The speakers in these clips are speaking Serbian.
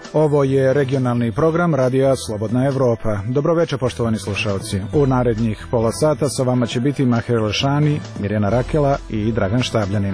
Ovo je regionalni program Radija Slobodna Evropa. Dobroveče, poštovani slušalci. U narednih pola sata sa vama će biti Maher Lešani, Mirjana Rakela i Dragan Štabljanin.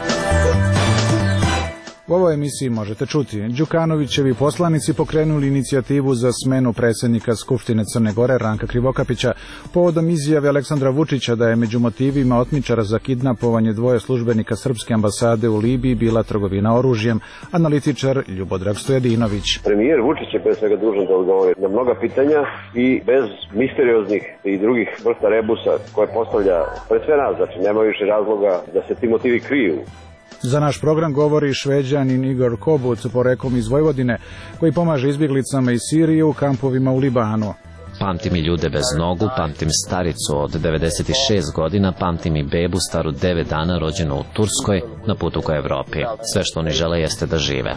U ovoj emisiji možete čuti: Đukanovićevi poslanici pokrenuli inicijativu za smenu predsjednika Skupštine Crne Gore Ranka Krivokapića povodom izjave Aleksandra Vučića da je među motivima otmičara za kidnapovanje dvoje službenika srpske ambasade u Libiji bila trgovina oružjem. Analitičar Ljubodrag Stojadinović. Premijer Vučić je pre svega dužan da odgovori na mnoga pitanja i bez misterioznih i drugih vrsta rebusa koje postavlja pred sve nas. Znači, nema više razloga da se ti motivi kriju. Za naš program govori Šveđanin Igor Kobuc, poreklom iz Vojvodine, koji pomaže izbjeglicama iz Sirije u kampovima u Libanu. Pamtim i ljude bez nogu, pamtim staricu od 96 godina, pamtim i bebu staru 9 dana rođenu u Turskoj na putu ka Evropi. Sve što oni žele jeste da žive.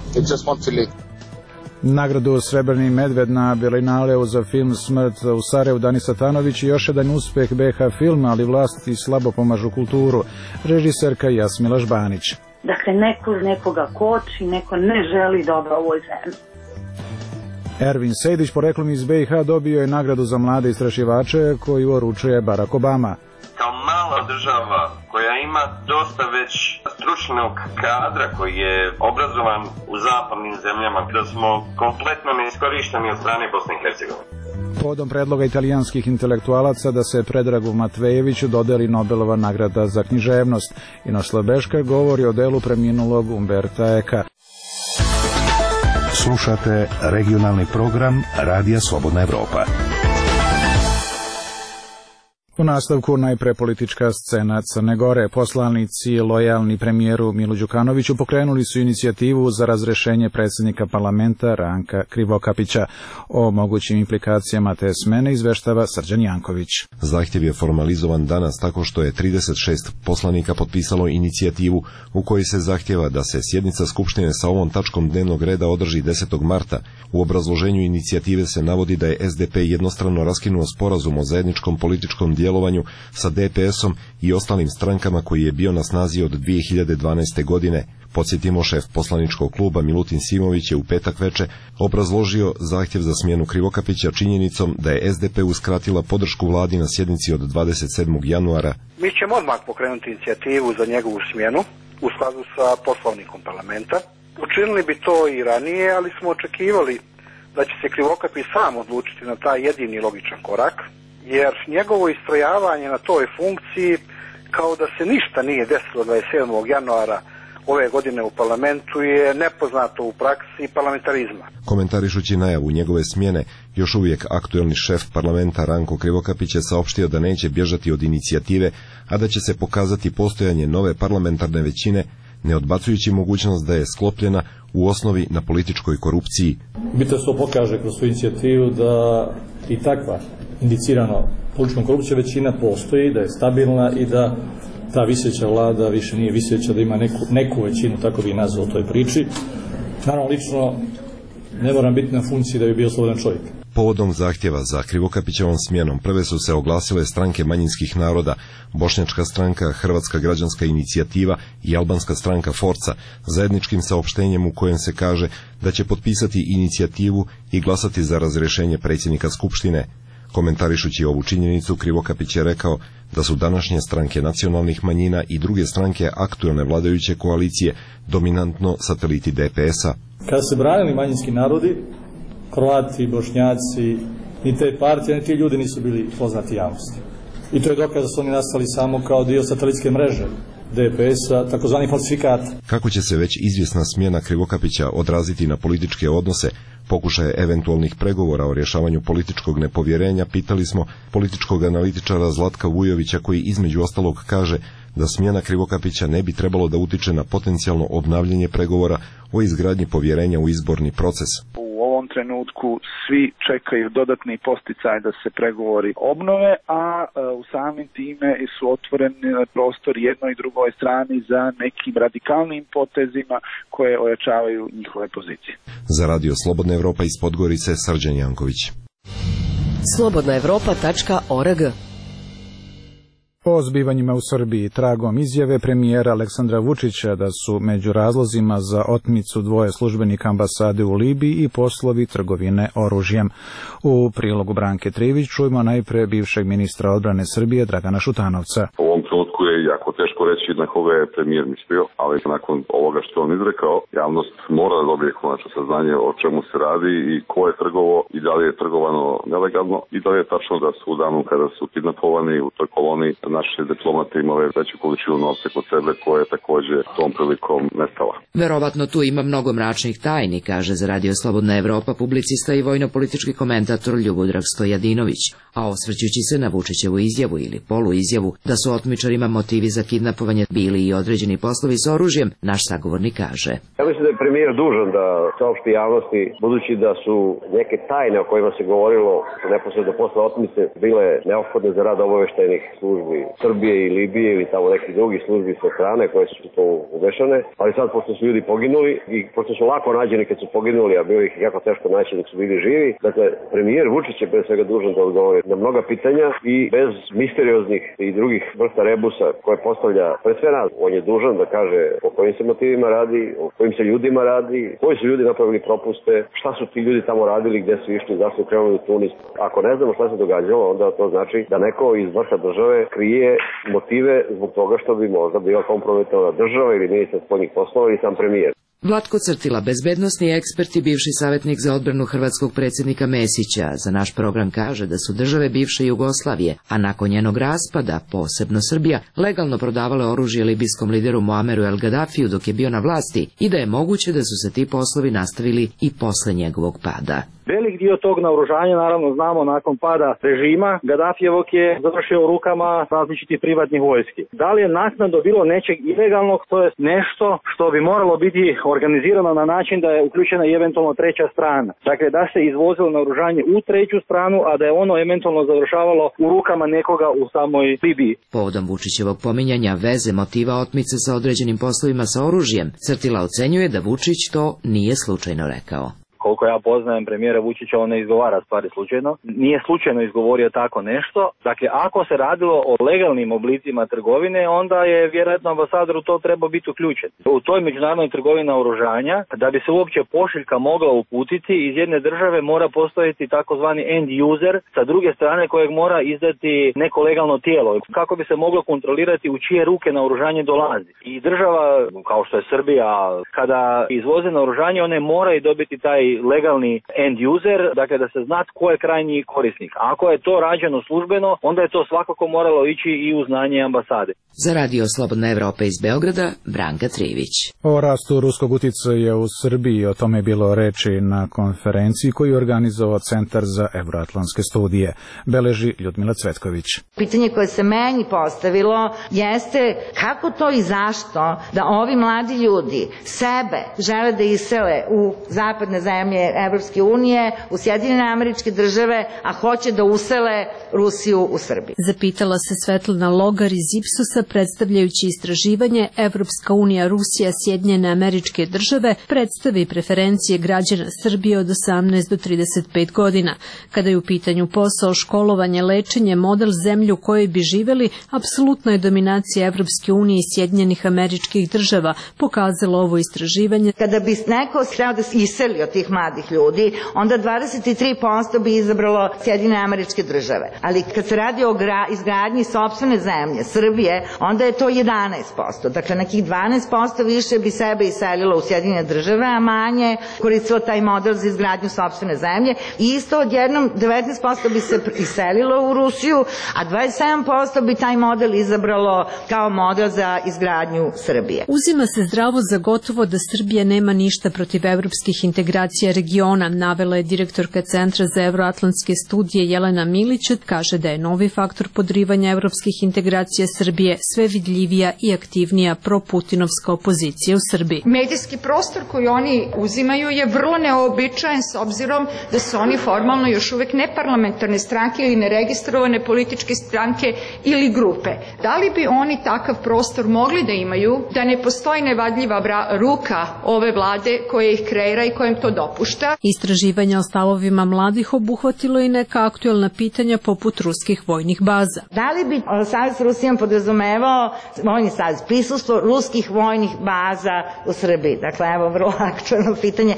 Nagradu Srebrni medved na Berlinaleu za film Smrt u Sarajevu Dani Satanović i još jedan uspeh BH filma, ali vlasti slabo pomažu kulturu. Režiserka Jasmila Žbanić. Dakle, neko nekoga koči, neko ne želi dobro ovoj zemlji. Ervin Sejdić, poreklom iz BiH, dobio je nagradu za mlade istraživače koju uručuje Barack Obama. Kao mala država koja ima dosta već stručnog kadra koji je obrazovan u zapadnim zemljama, da smo kompletno neiskorišteni od strane Bosne i Hercegovine. Povodom predloga italijanskih intelektualaca da se Predragu Matvejeviću dodeli Nobelova nagrada za književnost. Inoslav Beška govori o delu preminulog Umberta Eka. Slušate regionalni program Radija Slobodna Evropa. U nastavku najpre politička scena Crne Gore. Poslanici lojalni premijeru Milu Đukanoviću pokrenuli su inicijativu za razrešenje predsjednika parlamenta Ranka Krivokapića. O mogućim implikacijama te smene izveštava Srđan Janković. Zahtjev je formalizovan danas tako što je 36 poslanika potpisalo inicijativu u kojoj se zahtjeva da se sjednica Skupštine sa ovom tačkom dnevnog reda održi 10. marta. U obrazloženju inicijative se navodi da je SDP jednostrano raskinuo sporazum o zajedničkom političkom djelovanju sa DPS-om i ostalim strankama koji je bio na snazi od 2012. godine. Podsjetimo, šef poslaničkog kluba Milutin Simović je u petak veče obrazložio zahtjev za smjenu Krivokapića činjenicom da je SDP uskratila podršku vladi na sjednici od 27. januara. Mi ćemo odmah pokrenuti inicijativu za njegovu smjenu u skladu sa poslovnikom parlamenta. Učinili bi to i ranije, ali smo očekivali da će se Krivokapić sam odlučiti na taj jedini logičan korak, jer njegovo istrojavanje na toj funkciji kao da se ništa nije desilo 27. januara ove godine u parlamentu je nepoznato u praksi parlamentarizma. Komentarišući najavu njegove smjene, još uvijek aktuelni šef parlamenta Ranko Krivokapić je saopštio da neće bježati od inicijative, a da će se pokazati postojanje nove parlamentarne većine, ne odbacujući mogućnost da je sklopljena u osnovi na političkoj korupciji. Bitno se pokaže kroz svoju inicijativu da i takva indicirano političkom korupcijom većina postoji, da je stabilna i da ta viseća vlada više nije viseća, da ima neku većinu, tako bi nazvao toj priči. Naravno, lično ne moram biti na funkciji da bi bio slobodan čovjek. Povodom zahtjeva za Krivokapićevom smjenom prve su se oglasile stranke manjinskih naroda, Bošnjačka stranka, Hrvatska građanska inicijativa i albanska stranka Forca, zajedničkim saopštenjem u kojem se kaže da će potpisati inicijativu i glasati za razrješenje predsjednika Skupštine. Komentarišući ovu činjenicu, Krivokapić je rekao da su današnje stranke nacionalnih manjina i druge stranke aktualne vladajuće koalicije dominantno sateliti DPS-a. Kada se branili manjinski narodi, Kroati, Bošnjaci, ni te partije, ni ti ljudi nisu bili poznati javnosti. I to je dokaz da su oni nastali samo kao dio satelitske mreže DPS-a, takozvani falsifikata. Kako će se već izvjesna smjena Krivokapića odraziti na političke odnose, pokušaje eventualnih pregovora o rješavanju političkog nepovjerenja, pitali smo političkog analitičara Zlatka Vujovića, koji između ostalog kaže da smjena Krivokapića ne bi trebalo da utiče na potencijalno obnavljanje pregovora o izgradnji povjerenja u izborni proces. U ovom trenutku svi čekaju dodatni posticaj da se pregovori obnove, a u samim time su otvoreni prostor jednoj i drugoj strani za nekim radikalnim potezima koje ojačavaju njihove pozicije. Za Radio Slobodna Evropa iz Podgorice, Srđan Janković. slobodnaevropa.org O zbivanjima u Srbiji tragom izjave premijera Aleksandra Vučića da su među razlozima za otmicu dvoje službenika ambasade u Libiji i poslovi trgovine oružjem. U prilogu Branke Trivić čujemo najpre bivšeg ministra odbrane Srbije Dragana Šutanovca. U ovom trenutku je jako teško reći na koga je premijer mislio, ali nakon ovoga što on izrekao, javnost mora da dobije konačno saznanje o čemu se radi i ko je trgovao i da li je trgovano nelegalno i da li je tačno da su u danu kada su kidnapovani u toj koloni naši diplomati imale veću količinu novca kod sebe koja je takođe tom prilikom nestala. Verovatno tu ima mnogo mračnih tajni, kaže za Radio Slobodna Evropa publicista i vojno-politički komentator Ljubodrag Stojadinović, a osvrćući se na Vučićevu izjavu ili poluizjavu da su otmičarima motivi za kidnapovanje bili i određeni poslovi s oružjem, naš sagovornik kaže. Ja mislim da je premijer dužan da saopšti javnosti, budući da su neke tajne o kojima se govorilo neposredno posle otmice bile neophodne za rad obaveštajnih službi Srbije i Libije ili tamo nekih drugih službi sa strane koje su to umešane, ali sad pošto su ljudi poginuli i pošto su lako nađeni kad su poginuli, a bilo ih jako teško naći dok su bili živi, dakle premijer Vučić je pre svega dužan da odgovori na mnoga pitanja i bez misterioznih i drugih vrsta rebusa koje postavlja pred sve nas. On je dužan da kaže o kojim se motivima radi, o kojim se ljudima radi, koji su ljudi napravili propuste, šta su ti ljudi tamo radili, gde su išli, zašto su krenuli u Tunis. Ako ne znamo šta se događalo, onda to znači da neko iz vrha države krije motive zbog toga što bi možda bila kompromitovana država ili ministar spoljnih poslova ili sam premijer. Vlatko Crtila, bezbednosni ekspert i bivši savjetnik za odbranu hrvatskog predsjednika Mesića, za naš program kaže da su države bivše Jugoslavije, a nakon njenog raspada, posebno Srbija, legalno prodavale oružje libijskom lideru Muameru El Gaddafiju dok je bio na vlasti i da je moguće da su se ti poslovi nastavili i posle njegovog pada. Velik dio tog naoružanja, naravno znamo, nakon pada režima Gaddafijevog je završio u rukama različitih privatnih vojski. Da li je naknadno bilo nečeg ilegalnog, to je nešto što bi moralo biti organizirano na način da je uključena i eventualno treća strana. Dakle, da se izvozilo naoružanje u treću stranu, a da je ono eventualno završavalo u rukama nekoga u samoj Libiji. Povodom Vučićevog pominjanja veze motiva otmice sa određenim poslovima sa oružjem, Crtila ocenjuje da Vučić to nije slučajno rekao. Koliko ja poznajem premijera Vučića, on ne izgovara stvari slučajno. Nije slučajno izgovorio tako nešto. Dakle, ako se radilo o legalnim oblicima trgovine, onda je vjerojatno ambasador u to trebao biti uključen. U toj međunarodnoj trgovini naoružanja, da bi se uopće pošiljka mogla uputiti, iz jedne države mora postojati takozvani end user, sa druge strane kojeg mora izdati neko legalno tijelo, kako bi se moglo kontrolirati u čije ruke naoružanje dolazi. I država, kao što je Srbija, kada izvoze naoružanje, one moraju dobiti taj legalni end user, dakle da se zna tko je krajnji korisnik. Ako je to rađeno službeno, onda je to svakako moralo ići i u znanje ambasade. Za Radio Slobodna Evropa iz Beograda, Branka Trivić. O rastu ruskog uticaja u Srbiji, o tome je bilo reči na konferenciji koju je organizovao Centar za evroatlantske studije. Beleži Ljudmila Cvetković. Pitanje koje se meni postavilo jeste kako to i zašto da ovi mladi ljudi sebe žele da isele u zapadne zemlje Evropske unije, u Sjedinjene Američke Države, a hoće da usele Rusiju u Srbiji. Zapitala se Svetlana Logar iz Ipsosa, predstavljajući istraživanje Evropska unija, Rusija, Sjedinjene Američke Države, predstavi preferencije građana Srbije od 18 do 35 godina. Kada je u pitanju posao, školovanje, lečenje, model zemlje u kojoj bi živeli, apsolutno je dominacija Evropske unije i Sjedinjenih Američkih Država, pokazalo ovo istraživanje. Kada bi neko hteo da se iseli od tih mladih ljudi, onda 23% bi izabralo Sjedinjene Američke Države. Ali kad se radi o izgradnji sopstvene zemlje, Srbije, onda je to 11%. Dakle, nekih 12% više bi sebe iselilo u Sjedinjene Države, a manje koristilo taj model za izgradnju sopstvene zemlje. I isto odjednom 19% bi se iselilo u Rusiju, a 27% bi taj model izabralo kao model za izgradnju Srbije. Uzima se zdravo za gotovo da Srbija nema ništa protiv evropskih integracija regiona, navela je direktorka Centra za evroatlantske studije Jelena Milić, kaže da je novi faktor podrivanja evropskih integracija Srbije sve vidljivija i aktivnija proputinovska opozicija u Srbiji. Medijski prostor koji oni uzimaju je vrlo neobičajen s obzirom da su oni formalno još uvek neparlamentarne stranke ili neregistrovane političke stranke ili grupe. Da li bi oni takav prostor mogli da imaju, da ne postoji nevadljiva ruka ove vlade koja ih kreira i kojem to dopušta? dopušta. Istraživanja o stavovima mladih obuhvatilo i neka aktuelna pitanja poput ruskih vojnih baza. Da li bi Savez s Rusijom podrazumevao vojni savez, prisustvo ruskih vojnih baza u Srbiji? Dakle, evo vrlo aktuelno pitanje.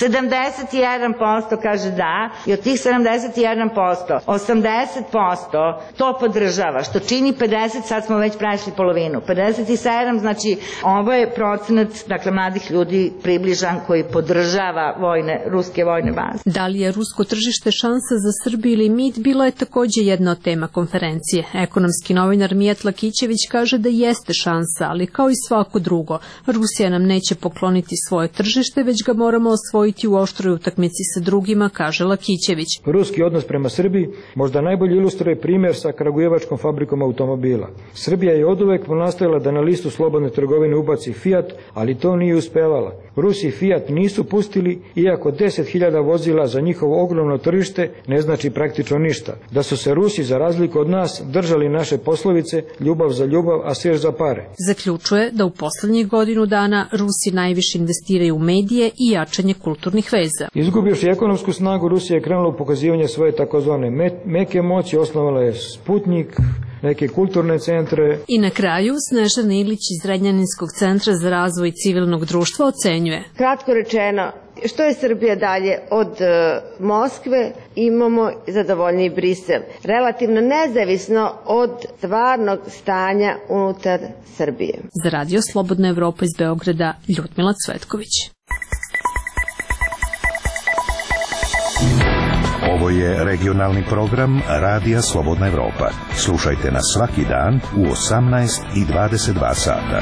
71% kaže da i od tih 71%, 80% to podržava, što čini 50, sad smo već prešli polovinu. 57, znači ovo je procenat, dakle, mladih ljudi približan koji podržava ruske vojne baze. Da li je rusko tržište šansa za Srbiju ili mit, bila je takođe jedna od tema konferencije. Ekonomski novinar Mijat Lakićević kaže da jeste šansa, ali kao i svako drugo, Rusija nam neće pokloniti svoje tržište, već ga moramo osvojiti u oštroj utakmici sa drugima, kaže Lakićević. Ruski odnos prema Srbiji možda najbolje ilustruje primjer sa Kragujevačkom fabrikom automobila. Srbija je oduvek nastojala da na listu slobodne trgovine ubaci Fiat, ali to nije uspevala. Rusi Fiat nisu pustili, iako 10.000 vozila za njihovo ogromno tržište ne znači praktično ništa. Da su se Rusi, za razliku od nas, držali naše poslovice ljubav za ljubav, a sir za pare. Zaključuje da u poslednjih godinu dana Rusi najviše investiraju u medije i jačanje kulturnih veza. Izgubivši ekonomsku snagu, Rusija je krenula u pokazivanje svoje takozvane meke moći, osnovala je Sputnik, neke kulturne centre. I na kraju Snežana Ilić iz Zrenjaninskog centra za razvoj civilnog društva ocenjuje. Kratko rečeno, što je Srbija dalje od Moskve, imamo zadovoljniji Brisel. Relativno nezavisno od stvarnog stanja unutar Srbije. Za Radio Slobodna Evropa iz Beograda, Ljudmila Cvetković. Ovo je regionalni program Radija Slobodna Evropa. Slušajte nas svaki dan u 18 i 22 sata.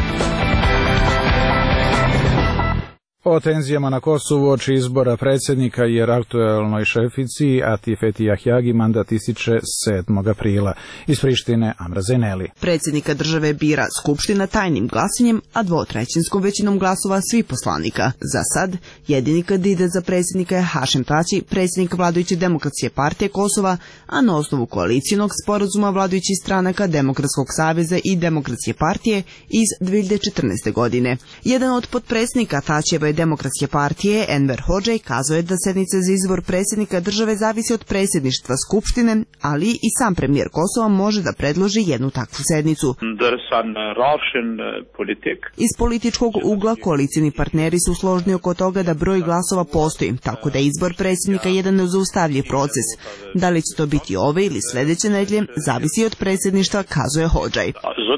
O tenzijama na Kosovu oči izbora predsjednika jer aktuelnoj šefici Atifeti Ahjagi mandat ističe 7. aprila. Iz Prištine Amra Zeneli. Predsjednika države bira Skupština tajnim glasanjem, a dvotrećinskom većinom glasova svih poslanika. Za sad, jedini kandidat za predsjednika je Hašim Tači, predsjednik vladajuće Demokratske partije Kosova, a na osnovu koalicijonog sporazuma vladajućih stranaka Demokratskog saveza i Demokratske partije iz 2014. godine. Jedan od potpredsjednika Tačijeve Demokratske partije, Enver Hodžaj, kazao je da sednica za izbor predsjednika države zavisi od predsjedništva Skupštine, ali i sam premijer Kosova može da predloži jednu takvu sednicu. Iz političkog ugla koalicijni partneri su složni oko toga da broj glasova postoji, tako da je izbor predsjednika jedan nezaustavljiv proces. Da li će to biti ove ili sljedeće nedelje, zavisi od predsjedništva, kazuje Hodžaj.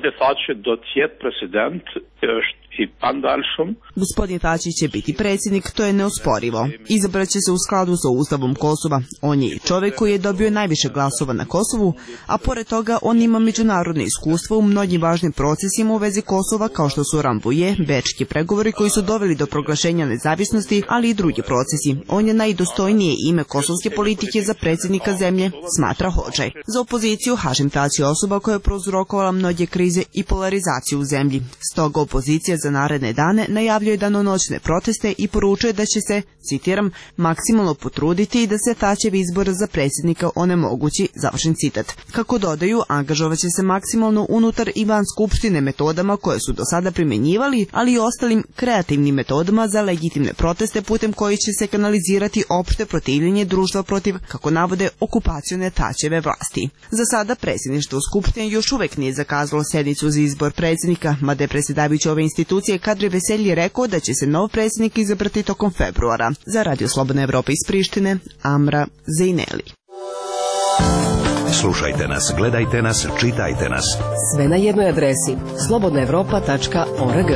Gospodin Tači će biti predsjednik, to je neosporivo. Izabrat će se u skladu sa Ustavom Kosova. On je i čovjek koji je dobio najviše glasova na Kosovu, a pored toga on ima međunarodno iskustvo u mnogim važnim procesima u vezi Kosova, kao što su Rambuje, bečki pregovori koji su doveli do proglašenja nezavisnosti, ali i drugi procesi. On je najdostojnije ime kosovske politike za predsjednika zemlje, smatra Hodžaj. Za opoziciju Hašim Tači je osoba koja je prouzrokovala mnoge krize i polarizaciju u zemlji. Stoga opozicija za naredne dane najavljuje danonoćne proteste i poručuje da će se, citiram, maksimalno potruditi i da se Tačev izbor za predsjednika onemogući, završen citat. Kako dodaju, angažovaće se maksimalno unutar i van skupštine metodama koje su do sada primjenjivali, ali i ostalim kreativnim metodama za legitimne proteste putem koji će se kanalizirati opšte protivljenje društva protiv, kako navode, okupacione Tačeve vlasti. Za sada predsjedništvo Skupštine još uvek nije zakazalo sednicu za izbor predsjednika, mada je predsjedavajući ove institucije Kadri Veselji rekao da će se nov predsjednik izabrati tokom februara. Za Radio Slobodna Evropa iz Prištine, Amra Zejneli. Slušajte nas, gledajte nas, čitajte nas. Sve na jednoj adresi slobodnaevropa.org.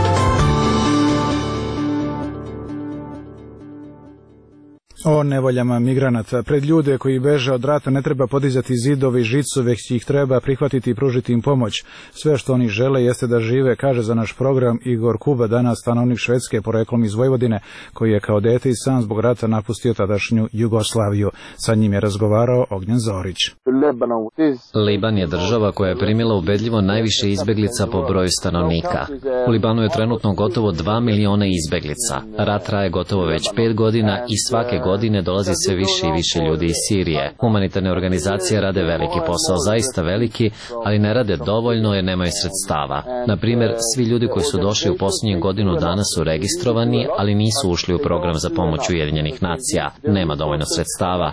O nevoljama migranata. Pred ljude koji beže od rata ne treba podizati zidove i žicu, već ih treba prihvatiti i pružiti im pomoć. Sve što oni žele jeste da žive, kaže za naš program Igor Kuba, danas stanovnik Švedske poreklom iz Vojvodine, koji je kao dete i sam zbog rata napustio tadašnju Jugoslaviju. Sa njim je razgovarao Ognjen Zorić. Liban je država koja je primila ubedljivo najviše izbeglica po broju stanovnika. U Libanu je trenutno gotovo 2 miliona izbeglica. Rat traje gotovo već 5 godina i svake godine godine dolazi sve više i više ljudi iz Sirije. Humanitarne organizacije rade veliki posao, zaista veliki, ali ne rade dovoljno jer nemaju sredstava. Na primjer, svi ljudi koji su došli u posljednjih godinu dana su registrovani, ali nisu ušli u program za pomoć Ujedinjenih nacija. Nema dovoljno sredstava.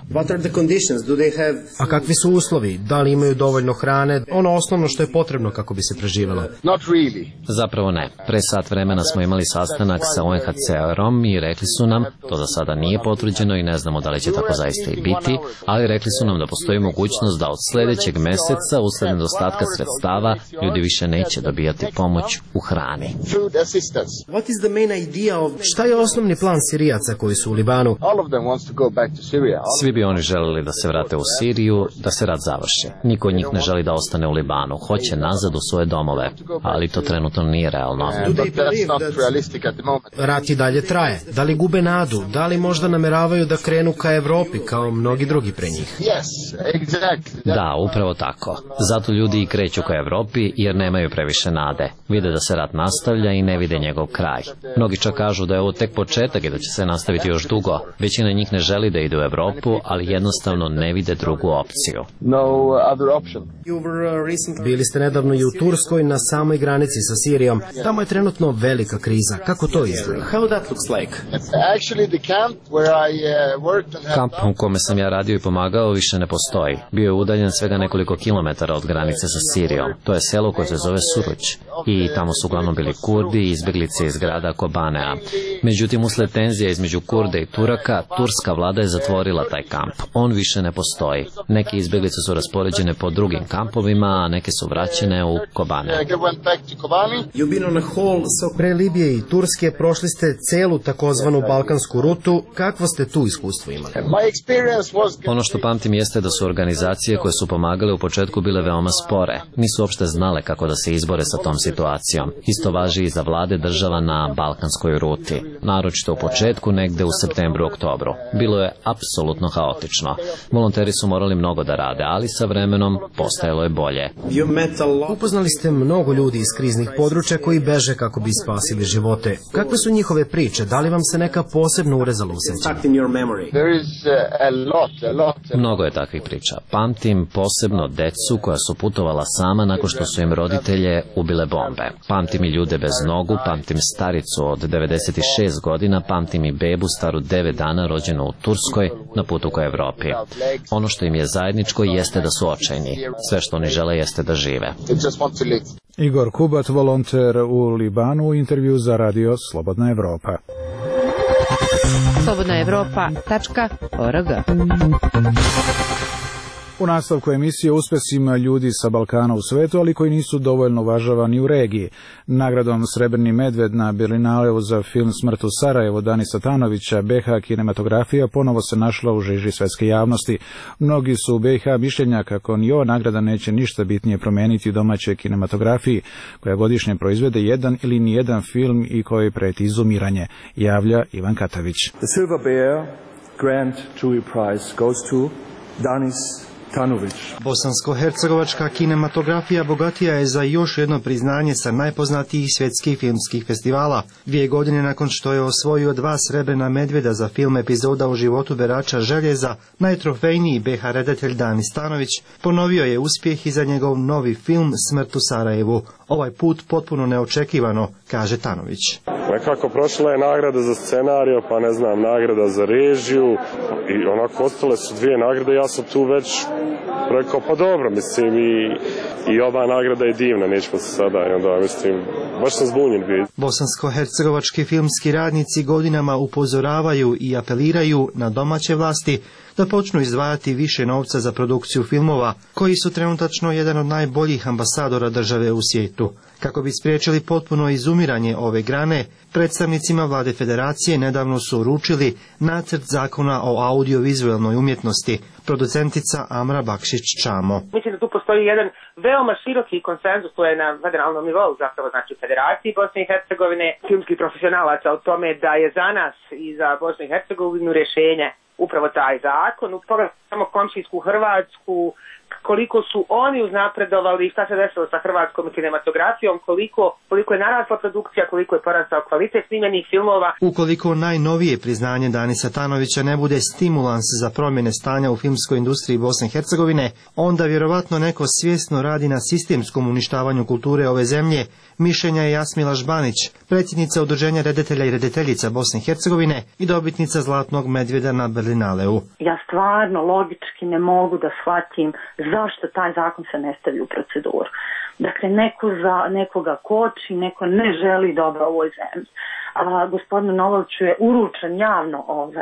A kakvi su uslovi? Da li imaju dovoljno hrane? Ono osnovno što je potrebno kako bi se preživjelo? Zapravo ne. Pre sat vremena smo imali sastanak sa UNHCR-om i rekli su nam, to za sada nije potvrđeno i ne znamo da li će tako zaista i biti, ali rekli su nam da postoji mogućnost da od sljedećeg meseca, usled nedostatka sredstava, ljudi više neće dobijati pomoć u hrani. Šta je osnovni plan Sirijaca koji su u Libanu? Svi bi oni želeli da se vrate u Siriju, da se rat završi. Niko od njih ne želi da ostane u Libanu, hoće nazad u svoje domove, ali to trenutno nije realno. Rat i dalje traje. Da li gube nadu? Da li možda nameravaju da krenu ka Evropi kao mnogi drugi pre njih? Da, upravo tako. Zato ljudi i kreću ka Evropi jer nemaju previše nade. Vide da se rat nastavlja i ne vide njegov kraj. Mnogi čak kažu da je ovo tek početak i da će se nastaviti još dugo. Većina njih ne želi da ide u Evropu, ali jednostavno ne vide drugu opciju. Bili ste nedavno i u Turskoj na samoj granici sa Sirijom. Tamo je trenutno velika kriza. Kako to izgleda? Kamp u kome sam ja radio i pomagao više ne postoji. Bio je udaljen svega nekoliko kilometara od granice sa Sirijom. To je selo koje se zove Suruć. I tamo su uglavnom bili Kurdi i izbjeglice iz grada Kobanea. Međutim, usled tenzija između Kurde i Turaka, turska vlada je zatvorila taj kamp. On više ne postoji. Neke izbjeglice su raspoređene po drugim kampovima, a neke su vraćene u Kobanea. Pre Libije i Turske prošli ste celu takozvanu balkansku rutu. Kakvo ste tu iskustvo imali? Ono što pamtim jeste da su organizacije koje su pomagale u početku bile veoma spore. Nisu uopšte znale kako da se izbore sa tom situacijom. Isto važi i za vlade država na balkanskoj ruti. Naročito u početku, negde u septembru, oktobru. Bilo je apsolutno haotično. Volonteri su morali mnogo da rade, ali sa vremenom postajalo je bolje. Upoznali ste mnogo ljudi iz kriznih područja koji beže kako bi spasili živote. Kakve su njihove priče? Da li vam se neka posebno urezala u sećanju? Mnogo je takvih priča. Pamtim posebno decu koja su putovala sama nakon što su im roditelje ubile bombe. Pamtim i ljude bez nogu, pamtim staricu od 96 godina, pamtim i bebu staru 9 dana rođenu u Turskoj na putu ka Evropi. Ono što im je zajedničko jeste da su očajni. Sve što oni žele jeste da žive. Igor Kubat, volonter u Libanu, u intervju za radio Slobodna Evropa. slobodnaevropa.org. U nastavku emisije uspesima ljudi sa Balkana u svetu, ali koji nisu dovoljno uvažavani u regiji. Nagradom Srebrni medved na Berlinaleu za film Smrt u Sarajevu Danisa Tanovića, BiH kinematografija ponovo se našla u žiži svetske javnosti. Mnogi su u BiH mišljenja kako ni ova nagrada neće ništa bitnije promeniti u domaćoj kinematografiji, koja godišnje proizvede jedan ili nijedan film i koji preti izumiranje, javlja Ivan Katavić. The Silver Bear Grand Jury Prize goes to Danis Tanović. Bosansko-hercegovačka kinematografija bogatija je za još jedno priznanje sa najpoznatijih svjetskih filmskih festivala. 2 godine nakon što je osvojio 2 srebrna medvjeda za film Epizoda u životu berača željeza, najtrofejniji BiH redatelj Danis Tanović ponovio je uspjeh i za njegov novi film Smrt u Sarajevu. Ovaj put potpuno neočekivano, kaže Tanović. Nekako prošla je nagrada za scenariju, pa ne znam, nagrada za režiju i onako ostale su 2 nagrade, ja sam tu već rekao, pa dobro, mislim, i ova nagrada je divna, nećemo se sada, i onda, mislim, baš sam zbunjen bio. Bosansko-hercegovački filmski radnici godinama upozoravaju i apeliraju na domaće vlasti da počnu izdvajati više novca za produkciju filmova, koji su trenutačno jedan od najboljih ambasadora države u svijetu. Kako bi spriječili potpuno izumiranje ove grane, predstavnicima vlade federacije nedavno su uručili nacrt zakona o audiovizualnoj umjetnosti, producentica Amra Bakšić-Čamo. Mislim da tu postoji jedan veoma široki konsenzus, to je na federalnom nivou, zapravo znači u Federaciji Bosne i Hercegovine, filmskih profesionalaca o tome da je za nas i za Bosnu i Hercegovinu rješenje upravo taj zakon. Pogledajte samo komšijsku Hrvatsku, koliko su oni uznapredovali, šta se desilo sa hrvatskom kinematografijom, koliko je narasla produkcija, koliko je porastao kvalitet snimljenih filmova. Ukoliko najnovije priznanje Danisa Tanovića ne bude stimulans za promjene stanja u filmskoj industriji Bosne i Hercegovine, onda vjerovatno neko svjesno radi na sistemskom uništavanju kulture ove zemlje, mišljenja je Jasmila Žbanić, predsjednica Udruženja reditelja i rediteljica Bosne i Hercegovine i dobitnica Zlatnog medvjeda na Berlinaleu. Ja stvarno logički ne mogu da shvatim zašto taj zakon se ne stavi u proceduru. Dakle, nekoga koči, neko ne želi dobro ovoj zemlji. Gospodinu Novoviću je uručen javno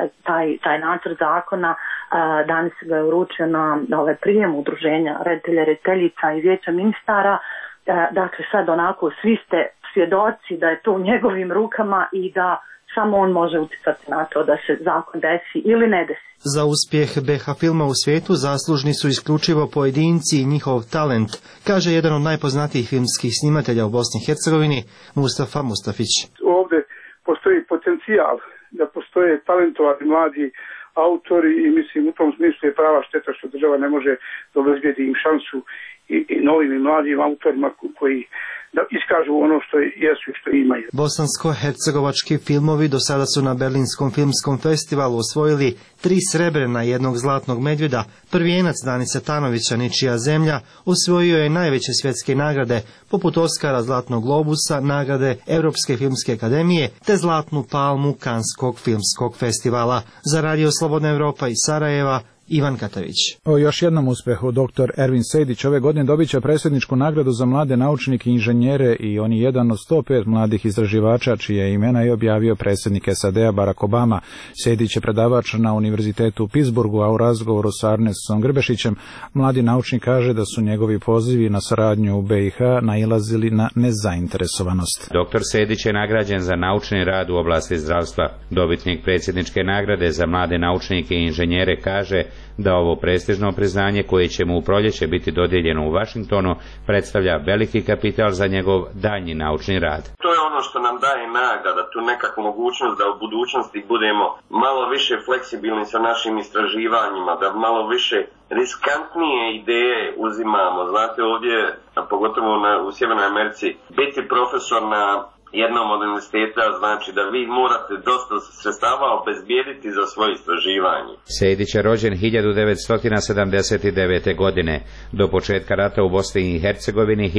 taj nacrt zakona, danas ga je uručio na prijem Udruženja reditelja, rediteljica i vijeća ministara. Dakle, sad onako svi ste svjedoci da je to u njegovim rukama i da samo on može utjecati na to da se zakon desi ili ne desi. Za uspjeh BH filma u svijetu zaslužni su isključivo pojedinci i njihov talent, kaže jedan od najpoznatijih filmskih snimatelja u Bosni i Hercegovini, Mustafa Mustafić. Ovdje postoji potencijal da postoje talentovani mladi autori i mislim u tom smislu je prava šteta što država ne može da obezbijedi im šansu i novim i mladim autorima koji da iskažu ono što jesu i što imaju. Bosansko-hercegovački filmovi do sada su na Berlinskom filmskom festivalu osvojili 3 srebrna i 1 zlatnog medvjeda. Prvijenac Danisa Tanovića, Ničija zemlja, osvojio je najveće svjetske nagrade, poput Oskara, Zlatnog globusa, nagrade Europske filmske akademije, te Zlatnu palmu Kanskog filmskog festivala. Za Radio Slobodna Evropa iz Sarajeva, Ivan Katavić. O još jednom uspjehu, dr. Ervin Sejdić ove godine dobit će predsjedničku nagradu za mlade naučnike i inženjere i on je jedan od 105 mladih istraživača čije imena je objavio predsjednik SAD-a Barack Obama. Sejdić je predavač na Univerzitetu u Pittsburghu, a u razgovoru sa Ernestom Grbešićem mladi naučnik kaže da su njegovi pozivi na saradnju u BiH nailazili na nezainteresovanost. Dr. Sejdić je nagrađen za naučni rad u oblasti zdravstva. Dobitnik predsjedničke nagrade za mlade naučnike i inženjere kaže da ovo prestižno priznanje koje će mu u proljeće biti dodijeljeno u Vašingtonu predstavlja veliki kapital za njegov daljnji naučni rad. To je ono što nam daje nagrada, tu nekakvu mogućnost da u budućnosti budemo malo više fleksibilni sa našim istraživanjima, da malo više riskantnije ideje uzimamo. Znate, ovdje, pogotovo u Sjevernoj Americi, biti profesor na jednom od univerziteta znači da vi morate dosta sredstava obezbijediti za svoje istraživanje. Sejdić je rođen 1979. godine. Do početka rata u Bosni i Hercegovini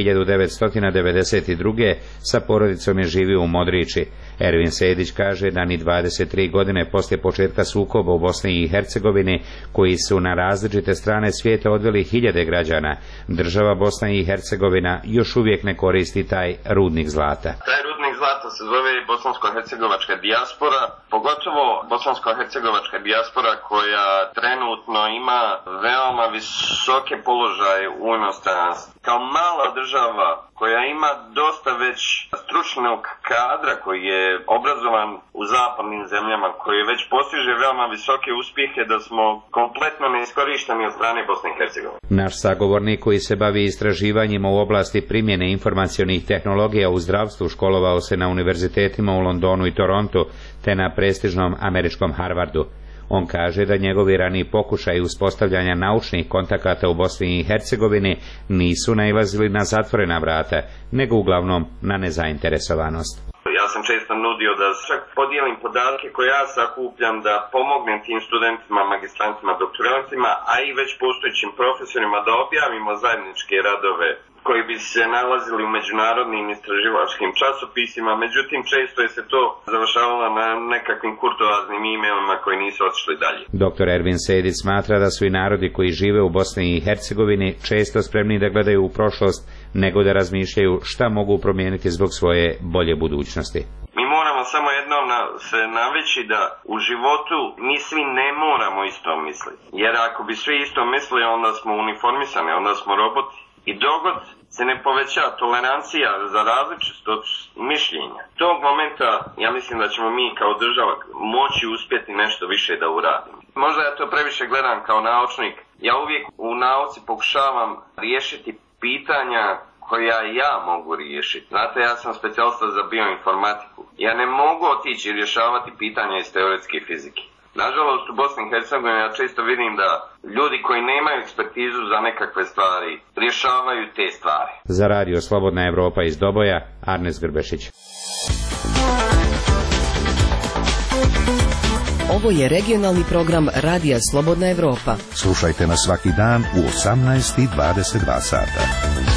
1992. sa porodicom je živio u Modriči. Ervin Sejdić kaže da ni 23 godine poslije početka sukoba u Bosni i Hercegovini, koji su na različite strane svijeta odveli hiljade građana, država Bosna i Hercegovina još uvijek ne koristi taj rudnik zlata. Taj rudnik zlata se zove bosansko-hercegovačka dijaspora, pogotovo bosansko-hercegovačka dijaspora koja trenutno ima veoma visoke položaje u inostranstvu. Kao mala država koja ima dosta već stručnog kadra koji je obrazovan u zapadnim zemljama, koji već postiže veoma visoke uspjehe, da smo kompletno neiskorišteni od strane Bosne i Hercegovine. Naš sagovornik koji se bavi istraživanjima u oblasti primjene informacionih tehnologija u zdravstvu školovao se na univerzitetima u Londonu i Torontu te na prestižnom američkom Harvardu. On kaže da njegovi rani pokušaji uspostavljanja naučnih kontakata u Bosni i Hercegovini nisu nailazili na zatvorena vrata, nego uglavnom na nezainteresovanost. Ja sam često nudio da čak podijelim podatke koje ja sakupljam, da pomognem tim studentima, magistrantima, doktorantima, a i već postojećim profesorima da objavimo zajedničke radove koji bi se nalazili u međunarodnim istraživačkim časopisima, međutim često je se to završavalo na nekakvim kurtoaznim e-mailima koji nisu otišli dalje. Dr. Ervin Sejdić smatra da su i narodi koji žive u Bosni i Hercegovini često spremni da gledaju u prošlost nego da razmišljaju šta mogu promijeniti zbog svoje bolje budućnosti. Mi moramo samo jednom se navići da u životu mi svi ne moramo isto misliti. Jer ako bi svi isto mislili, onda smo uniformisani, onda smo roboti. I dogod se ne poveća tolerancija za različitost mišljenja, tog momenta ja mislim da ćemo mi kao država moći uspjeti nešto više da uradimo. Možda ja to previše gledam kao naučnik. Ja uvijek u nauci pokušavam riješiti pitanja koja ja mogu riješiti. Znate, ja sam specijalista za bioinformatiku. Ja ne mogu otići i rješavati pitanja iz teoretske fizike. Nažalost, u Bosni i Hercegovini ja često vidim da ljudi koji nemaju ekspertizu za nekakve stvari rješavaju te stvari. Za radio Slobodna Evropa iz Doboja, Arnes Grbešić. Ovo je regionalni program Radija Slobodna Evropa. Slušajte nas svaki dan u 18:22 sata.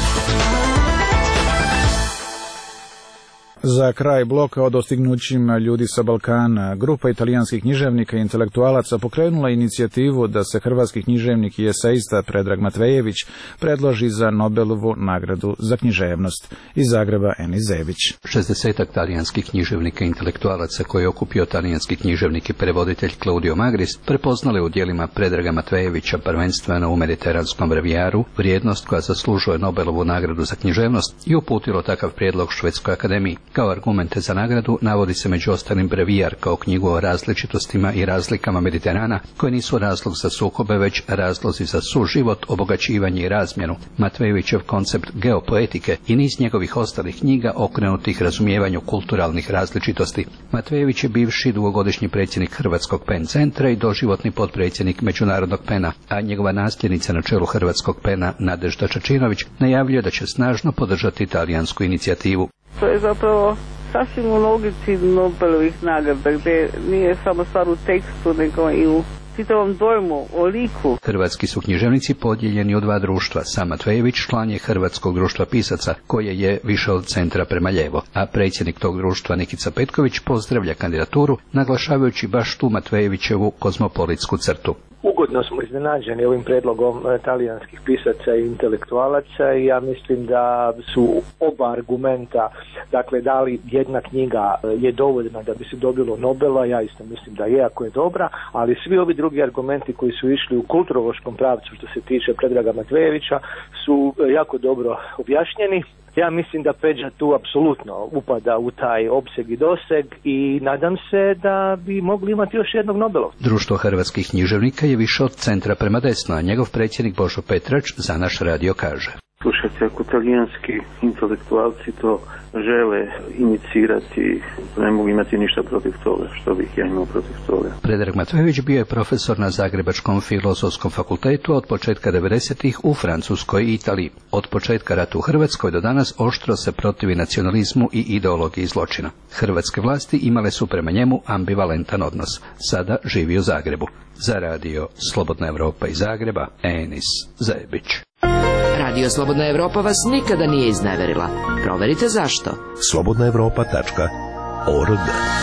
Za kraj bloka o dostignućima ljudi sa Balkana, grupa italijanskih književnika i intelektualaca pokrenula inicijativu da se hrvatski književnik i eseista Predrag Matvejević predloži za Nobelovu nagradu za književnost. Iz Zagreba Enis Zebić. 60-ak talijanskih književnika i intelektualaca koje je okupio talijanski književnik i prevoditelj Claudio Magris prepoznali u djelima Predraga Matvejevića, prvenstveno u mediteranskom brevijaru, vrijednost koja zaslužuje Nobelovu nagradu za književnost i uputilo takav prijedlog Švedskoj akademiji. Kao argumente za nagradu navodi se među ostalim brevijar kao knjigu o različitostima i razlikama Mediterana, koje nisu razlog za sukobe, već razlozi za suživot, obogaćivanje i razmjenu, Matvejevićev koncept geopoetike i niz njegovih ostalih knjiga okrenutih razumijevanju kulturalnih različitosti. Matvejević je bivši dugogodišnji predsjednik Hrvatskog PEN centra i doživotni potpredsjednik Međunarodnog PEN-a, a njegova nasljednica na čelu Hrvatskog PEN-a Nadežda Čačinović najavljuje da će snažno podržati italijansku inicijativu. To je zapravo sasvim u logici Nobelovih nagrada, gdje nije samo stvar u tekstu, nego i u čitavom dojmu, o liku. Hrvatski su književnici podijeljeni u dva društva. Sam Matvejević član je Hrvatskog društva pisaca, koje je više od centra prema lijevo, a predsjednik tog društva Nikica Petković pozdravlja kandidaturu, naglašavajući baš tu Matvejevićevu kozmopolitsku crtu. Ugodno smo iznenađeni ovim predlogom talijanskih pisaca i intelektualaca i ja mislim da su oba argumenta, dakle da li jedna knjiga je dovoljna da bi se dobilo Nobela, ja isto mislim da je, ako je dobra, ali svi ovi drugi argumenti koji su išli u kulturološkom pravcu što se tiče Predraga Matvejevića su jako dobro objašnjeni. Ja mislim da Peđa tu apsolutno upada u taj opseg i doseg i nadam se da bi mogli imati još jednog Nobelova. Društvo hrvatskih književnika je više od centra prema desno, a njegov predsjednik Božo Petrač za naš radio kaže. Slušajte, ako talijanski intelektualci to žele inicirati, ne mogu imati ništa protiv toga, što bih ja imao protiv toga. Predrag Matvejević bio je profesor na Zagrebačkom filozofskom fakultetu od početka 90-ih u Francuskoj i Italiji. Od početka rata u Hrvatskoj do danas oštro se protivi nacionalizmu i ideologiji zločina. Hrvatske vlasti imale su prema njemu ambivalentan odnos. Sada živi u Zagrebu. Za radio Slobodna Evropa iz Zagreba, Enis Zebić. Radio Slobodna Evropa vas nikada nije izneverila. Proverite zašto. slobodnaevropa.org.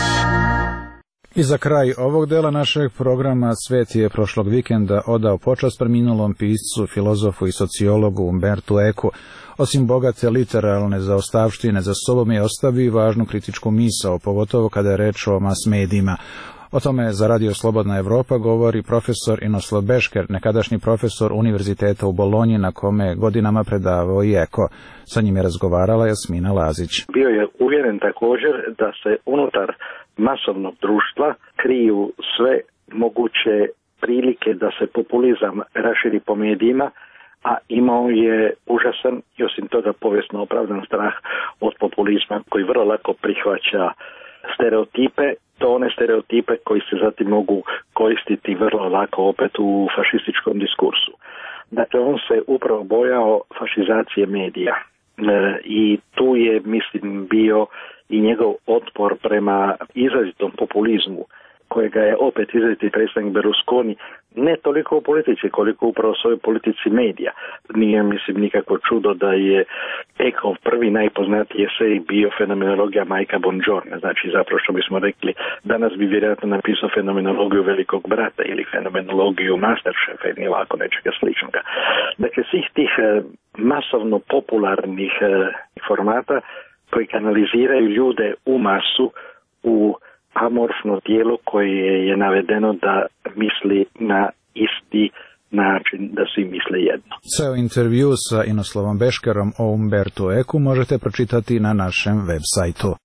I za kraj ovog dela našeg programa Svet je prošlog vikenda odao počast preminulom piscu, filozofu i sociologu Umbertu Eku. Osim bogate literalne zaostavštine, za sobom je ostavio važnu kritičku misao, pogotovo kada je reč o mas-medijima. O tome za Radio Slobodna Evropa govori profesor Inoslav Bešker, nekadašnji profesor Univerziteta u Bolonji, na kome je godinama predavao i Eko. Sa njim je razgovarala Jasmina Lazić. Bio je uvjeren također da se unutar masovnog društva kriju sve moguće prilike da se populizam raširi po medijima, a imao je užasan i osim toga povijesno opravdan strah od populizma koji vrlo lako prihvaća stereotipe, to one stereotipe koji se zatim mogu koristiti vrlo lako opet u fašističkom diskursu. Dakle, on se upravo bojao fašizacije medija i tu je, mislim, bio i njegov otpor prema izrazitom populizmu, kojega je opet izraziti predstavnik Berlusconi, ne toliko u politici, koliko upravo u svojoj politici medija. Nije, mislim, nikako čudo da je Ekov prvi najpoznatiji esej bio Fenomenologija Majka Bongiorna, znači zapravo što bismo rekli, danas bi vjerojatno napisao Fenomenologiju Velikog brata ili Fenomenologiju Masterchefa ili ovako nečega sličnoga. Dakle, svih tih masovno popularnih formata koji kanaliziraju ljude u masu, u amorfno tijelo koje je navedeno da misli na isti način, da svi misle jedno. Ceo intervju sa Inoslavom Beškerom o Umbertu Eku možete pročitati na našem web sajtu.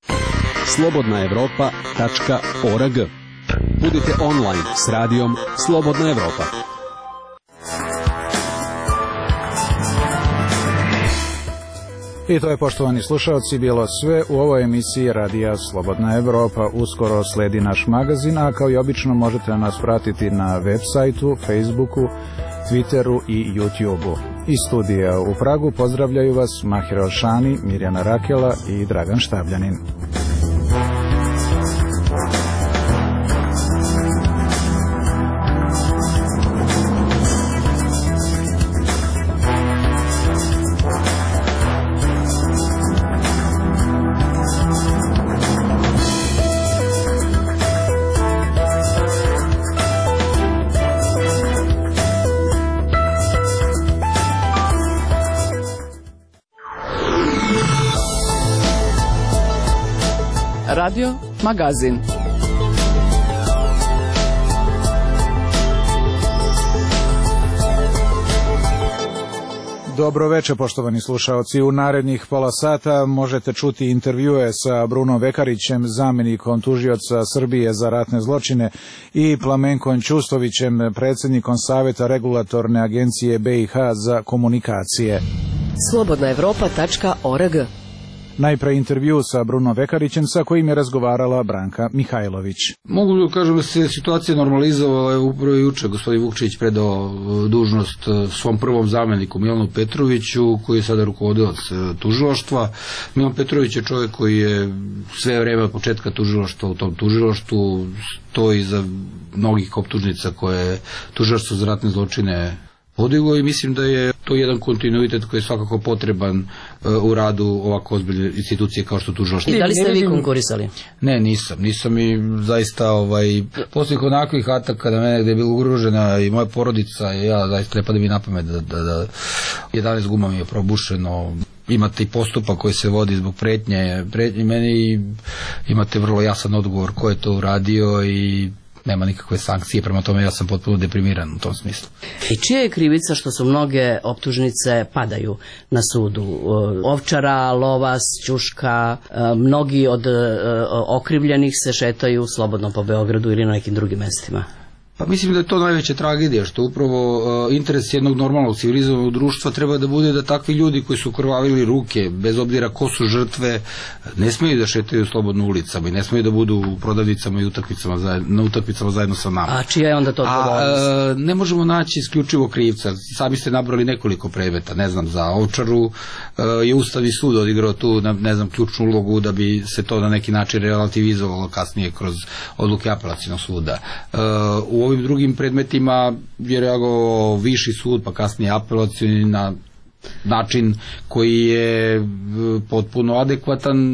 slobodnaevropa.org. Budite online s radijom Slobodna Evropa. I to je, poštovani slušalci, bilo sve u ovoj emisiji Radija Slobodna Evropa. Uskoro sledi naš magazin, a kao i obično možete nas pratiti na web sajtu, Facebooku, Twitteru i YouTubeu. Iz studija u Pragu pozdravljaju vas Mahir Alšani, Mirjana Rakela i Dragan Štabljanin. Radio Magazin. Dobro večer, poštovani slušaoci. U narednih pola sata možete čuti intervjue sa Brunom Vekarićem, zamjenikom tužioca Srbije za ratne zločine, i Plamenkom Ćustovićem, predsjednikom Savjeta regulatorne agencije BiH za komunikacije. Slobodnaevropa.org. Najpre intervju sa Brunom Vekarićem, sa kojim je razgovarala Branka Mihajlović. Mogu da kažem da se situacija normalizovala. Upravo juče gospodin Vukčić predao dužnost svom prvom zamjeniku Milanu Petroviću, koji je sada rukovodilac tužilaštva. Milan Petrović je čovjek koji je sve vrijeme od početka tužilaštva u tom tužilaštvu, stoji za mnogih optužnica koje tužilaštvo za ratne zločine podiglo, i mislim da je to jedan kontinuitet koji je svakako potreban u radu ovako ozbiljne institucije kao što tužilaštvo. I da li ste vi konkurisali? Ne, nisam i zaista poslije onakvih ataka na mene gdje je bila ugrožena i moja porodica, ja zaista ne pada mi na pamet da 11 guma mi je probušeno. Imate i postupak koji se vodi zbog pretnje meni i imate vrlo jasan odgovor ko je to uradio i nema nikakve sankcije, prema tome ja sam potpuno deprimiran u tom smislu. I čija je krivica što su mnoge optužnice padaju na sudu? Ovčara, Lovas, Ćuška, mnogi od okrivljenih se šetaju slobodno po Beogradu ili na nekim drugim mestima. Pa mislim da je to najveća tragedija, što upravo interes jednog normalnog civilizovanog društva treba da bude da takvi ljudi koji su krvavili ruke, bez obzira ko su žrtve, ne smiju da šetaju slobodno ulicama i ne smiju da budu u prodavnicama i na utakmicama zajedno sa nama. A čija je onda to odgovornost? Ne možemo naći isključivo krivca. Sami ste nabrali nekoliko predmeta, ne znam, za Ovčaru je Ustavni sud odigrao tu, ne znam, ključnu ulogu da bi se to na neki način relativizovalo kasnije kroz odluke apelacionog suda. U ovim drugim predmetima je reagovao viši sud, pa kasnije apelacioni, na način koji je potpuno adekvatan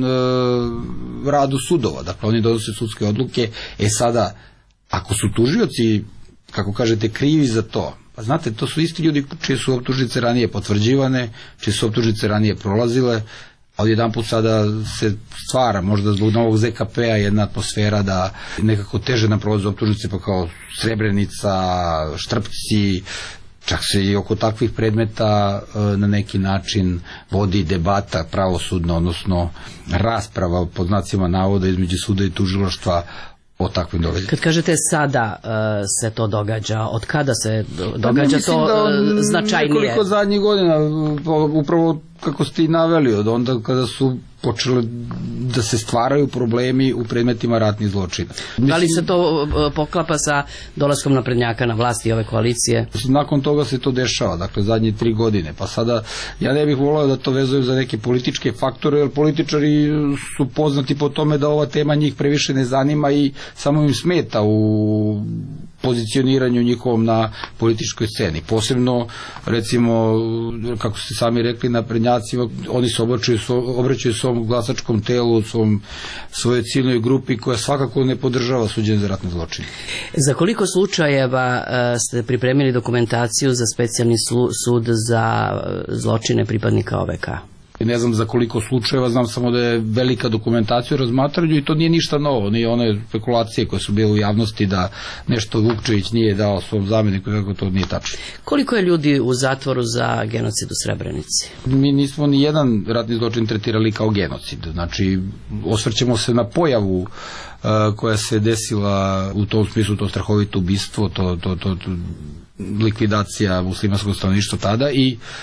radu sudova. Dakle, oni donose sudske odluke. Sada, ako su tužioci, kako kažete, krivi za to, pa znate, to su isti ljudi čije su optužnice ranije potvrđivane, čije su optužnice ranije prolazile, ali jedan put sada se stvara, možda zbog novog ZKP-a, jedna atmosfera da nekako teže nam prolaze optužnice, pa kao Srebrenica, Štrpci, čak se i oko takvih predmeta na neki način vodi debata pravosudna, odnosno rasprava pod znacima navoda između suda i tužilaštva o takvim događajima. Kad kažete sada se to događa, od kada se događa to značajnije? Nekoliko zadnjih godina, upravo kako ste i naveli, od onda kada su počele da se stvaraju problemi u predmetima ratnih zločina. Da li se to poklapa sa dolaskom naprednjaka na vlasti ove koalicije? Nakon toga se to dešava, dakle zadnje 3 godine, pa sada ja ne bih volio da to vezujem za neke političke faktore, jer političari su poznati po tome da ova tema njih previše ne zanima i samo im smeta u pozicioniranju njihovom na političkoj sceni. Posebno, recimo, kako ste sami rekli, naprednjacima, oni se obraćaju svom glasačkom telu, svojoj ciljnoj grupi koja svakako ne podržava suđenje za ratne zločine. Za koliko slučajeva ste pripremili dokumentaciju za specijalni sud za zločine pripadnika OVK? Ne znam za koliko slučajeva, znam samo da je velika dokumentacija u razmatranju i to nije ništa novo, nije one spekulacije koje su bile u javnosti da nešto Vukčević nije dao svom zamjeniku, kako to nije tačno. Koliko je ljudi u zatvoru za genocid u Srebrenici? Mi nismo ni jedan ratni zločin tretirali kao genocid, znači osvrćemo se na pojavu koja se desila u tom smislu, to strahovito ubistvo, to likvidacija muslimanskog stanovništva tada, i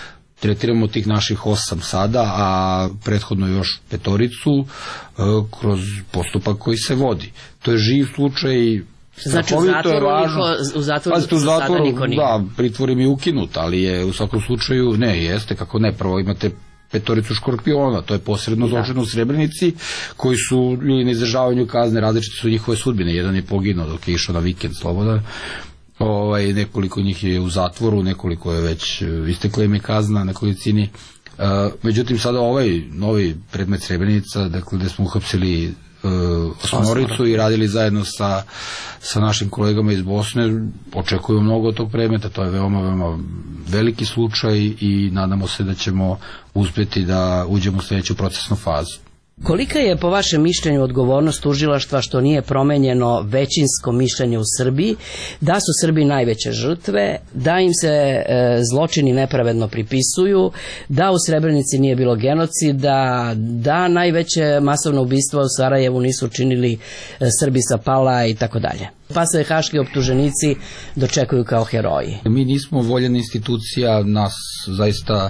tretiramo tih naših 8 sada, a prethodno još 5 kroz postupak koji se vodi. To je živ slučaj. Znači u zatvoru sada niko nije. Da, pritvor im je ukinut, ali je u svakom slučaju, jeste, kako ne, prvo imate 5 škorpiona, to je posredno zločin u Srebrenici, koji su ili na izdržavanju kazne, različite su njihove sudbine, jedan je poginuo dok je išao na vikend slobodan, nekoliko njih je u zatvoru, nekoliko je već istekla im je kazna, nekolicini. Međutim, sada ovaj novi predmet Srebrenica, dakle, gde smo uhapsili osmoricu i radili zajedno sa našim kolegama iz Bosne, očekujemo mnogo od tog predmeta, to je veoma, veoma veliki slučaj i nadamo se da ćemo uspjeti da uđemo u sljedeću procesnu fazu. Kolika je po vašem mišljenju odgovornost tužilaštva što nije promenjeno većinsko mišljenje u Srbiji, da su Srbi najveće žrtve, da im se zločini nepravedno pripisuju, da u Srebrenici nije bilo genocida, da najveće masovno ubistva u Sarajevu nisu činili Srbi sa Pala i tako dalje? Pa se haški optuženici dočekuju kao heroji. Mi nismo voljena institucija, nas zaista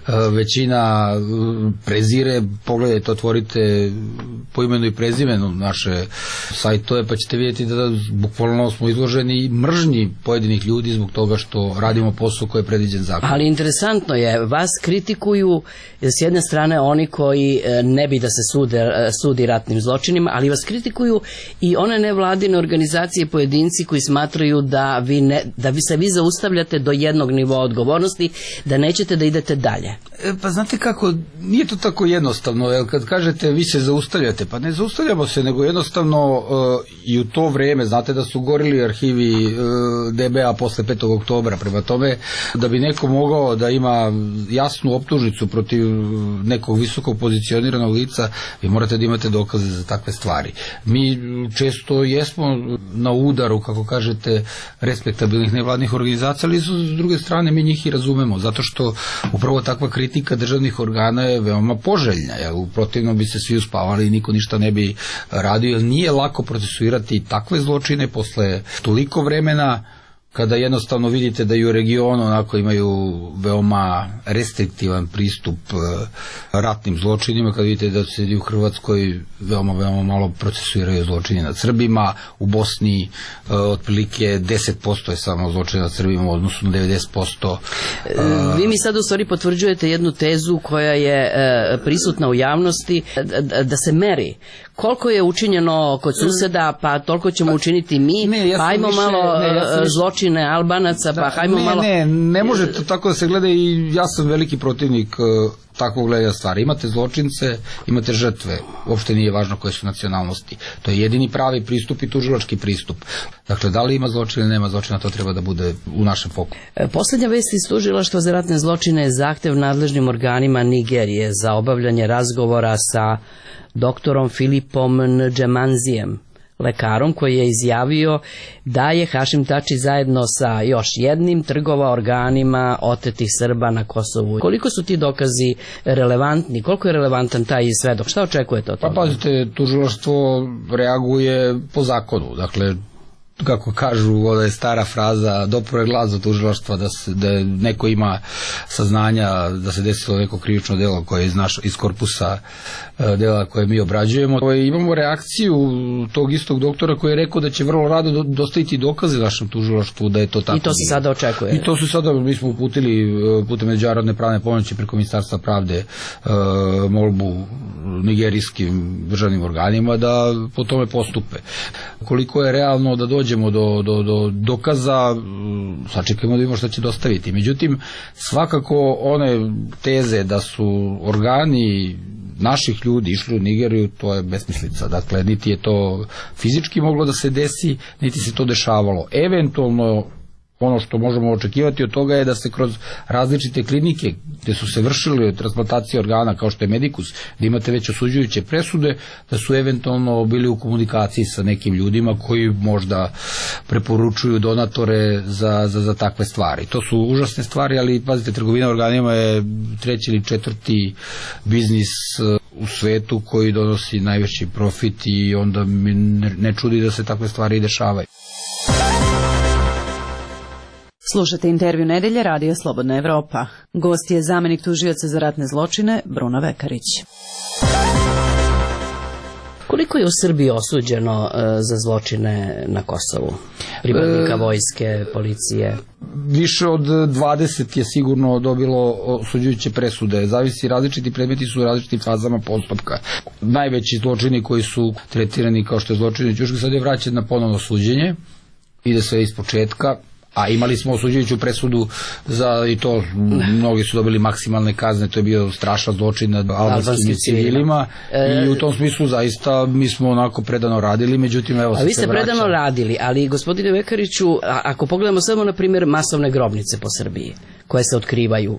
većina prezire. Pogledajte, otvorite po imenu i prezimenu naše sajtove, pa ćete vidjeti da bukvalno smo izloženi mržnji pojedinih ljudi zbog toga što radimo posao koji je predviđen zakon. Ali interesantno je, vas kritikuju s jedne strane oni koji ne bi da se sudi ratnim zločinima, ali vas kritikuju i one nevladine organizacije, pojedinci koji smatraju da se vi zaustavljate do jednog nivoa odgovornosti, da nećete da idete dalje. Pa znate kako, nije to tako jednostavno, jer kad kažete vi se zaustavljate, pa ne zaustavljamo se, nego jednostavno i u to vrijeme, znate da su gorili arhivi DBA posle 5. oktobra, prema tome da bi neko mogao da ima jasnu optužnicu protiv nekog visokog pozicioniranog lica, vi morate da imate dokaze za takve stvari. Mi često jesmo na udaru, kako kažete, respektabilnih nevladnih organizacija, ali s druge strane mi njih i razumemo, zato što upravo takva kritika državnih organa je veoma poželjna, jer u protivnom bi se svi uspavali i niko ništa ne bi radio, jer nije lako procesuirati takve zločine posle toliko vremena, kada jednostavno vidite da i u regionu onako imaju veoma restriktivan pristup ratnim zločinima, kada vidite da se i u Hrvatskoj veoma malo procesuiraju zločini nad Srbima, u Bosni otprilike 10% je samo zločina nad Srbima u odnosu na 90%. Vi mi sad u stvari potvrđujete jednu tezu koja je prisutna u javnosti, da se meri koliko je učinjeno kod suseda, pa toliko ćemo učiniti mi, pa ajmo malo zločine Albanaca, pa hajmo malo... Ne može to tako da se gleda i ja sam veliki protivnik takvog gledanja stvari. Imate zločince, imate žrtve, uopšte nije važno koje su nacionalnosti. To je jedini pravi pristup i tužilački pristup. Dakle, da li ima zločina ili nema zločina, to treba da bude u našem fokusu. Poslednja vest iz tužilaštva za ratne zločine je zahtev nadležnim organima Nigerije za obavljanje razgovora sa doktorom Filipom Ndžemanzijem, lekarom koji je izjavio da je Hašim Tači zajedno sa još jednim trgovao organima otetih Srba na Kosovu. Koliko su ti dokazi relevantni? Koliko je relevantan taj svedok? Šta očekujete od toga? Pa pazite, tužilaštvo reaguje po zakonu. Dakle, kako kažu, ovo je stara fraza, dopro je glas za tužilaštva da neko ima saznanja da se desilo neko krivično delo koje je iz korpusa dela koje mi obrađujemo. Imamo reakciju tog istog doktora koji je rekao da će vrlo rado dostaviti dokaze našem tužilaštvu da je to tako. I to se sada očekuje? I to se sada, mi smo uputili putem međunarodne pravne pomoći preko Ministarstva pravde molbu nigerijskim državnim organima da po tome postupe. Koliko je realno da dođemo do dokaza, sačekajmo da vidimo šta će dostaviti. Međutim, svakako one teze da su organi naših ljudi išli u Nigeriju, to je besmislica. Dakle, niti je to fizički moglo da se desi, niti se to dešavalo. Eventualno, ono što možemo očekivati od toga je da se kroz različite klinike gdje su se vršile transplantacije organa kao što je Medikus, da imate već osuđujuće presude, da su eventualno bili u komunikaciji sa nekim ljudima koji možda preporučuju donatore za takve stvari. To su užasne stvari, ali pazite, trgovina organima je 3. ili 4. biznis u svetu koji donosi najveći profit i onda mi ne čudi da se takve stvari dešavaju. Slušate intervju nedelje Radija Slobodna Evropa. Gost je zamenik tužioca za ratne zločine Bruno Vekarić. Koliko je u Srbiji osuđeno za zločine na Kosovu? Pripadnika vojske, policije? Više od 20 je sigurno dobilo osuđujuće presude. Zavisi, različiti predmeti su u različitim fazama postupka. Najveći zločini koji su tretirani kao što je zločin Ćuške sad je vraćen na ponovno suđenje. Ide sve iz početka. A imali smo osuđujuću presudu za, i to mnogi su dobili maksimalne kazne, to je bio strašan zločin nad albanskim civilima i u tom smislu zaista mi smo onako predano radili, međutim evo se vraća. A vi ste predano radili, ali gospodine Vekariću, ako pogledamo samo na primjer masovne grobnice po Srbiji koje se otkrivaju,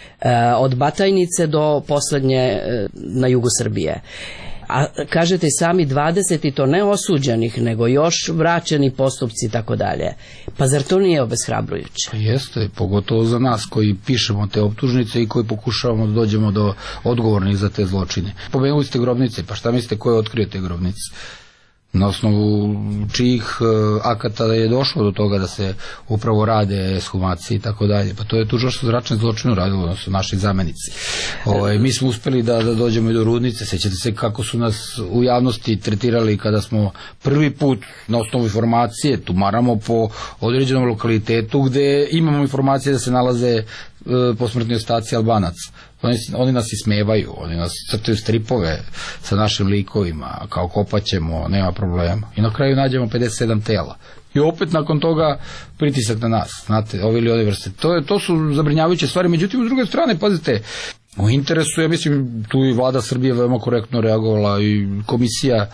od Batajnice do poslednje na jugu Srbije. A kažete sami 20 i to ne osuđenih, nego još vraćeni postupci i tako dalje. Pa zar to nije obeshrabrujuće? Jeste, pogotovo za nas koji pišemo te optužnice i koji pokušavamo da dođemo do odgovornih za te zločine. Pomenuli ste grobnice, pa šta mislite ko je otkrio te grobnice? Na osnovu čijih akata je došlo do toga da se upravo rade ekshumacije i tako dalje. Pa to je tužilaštvo za ratne zločine radilo, odnosno naši zamenici. Mi smo uspeli da dođemo i do Rudnice. Sećate se kako su nas u javnosti tretirali kada smo prvi put na osnovu informacije tumaramo po određenom lokalitetu gde imamo informacije da se nalaze posmrtni ostaci Albanaca. Oni nas ismevaju, oni nas crtaju stripove sa našim likovima, kao kopaćemo, nema problema. I na kraju nađemo 57 tela. I opet nakon toga pritisak na nas, znate, ovi ili one vrste. To su zabrinjavajuće stvari, međutim, s druge strane, pazite, u interesu, ja mislim, tu i vlada Srbije veoma korektno reagovala i komisija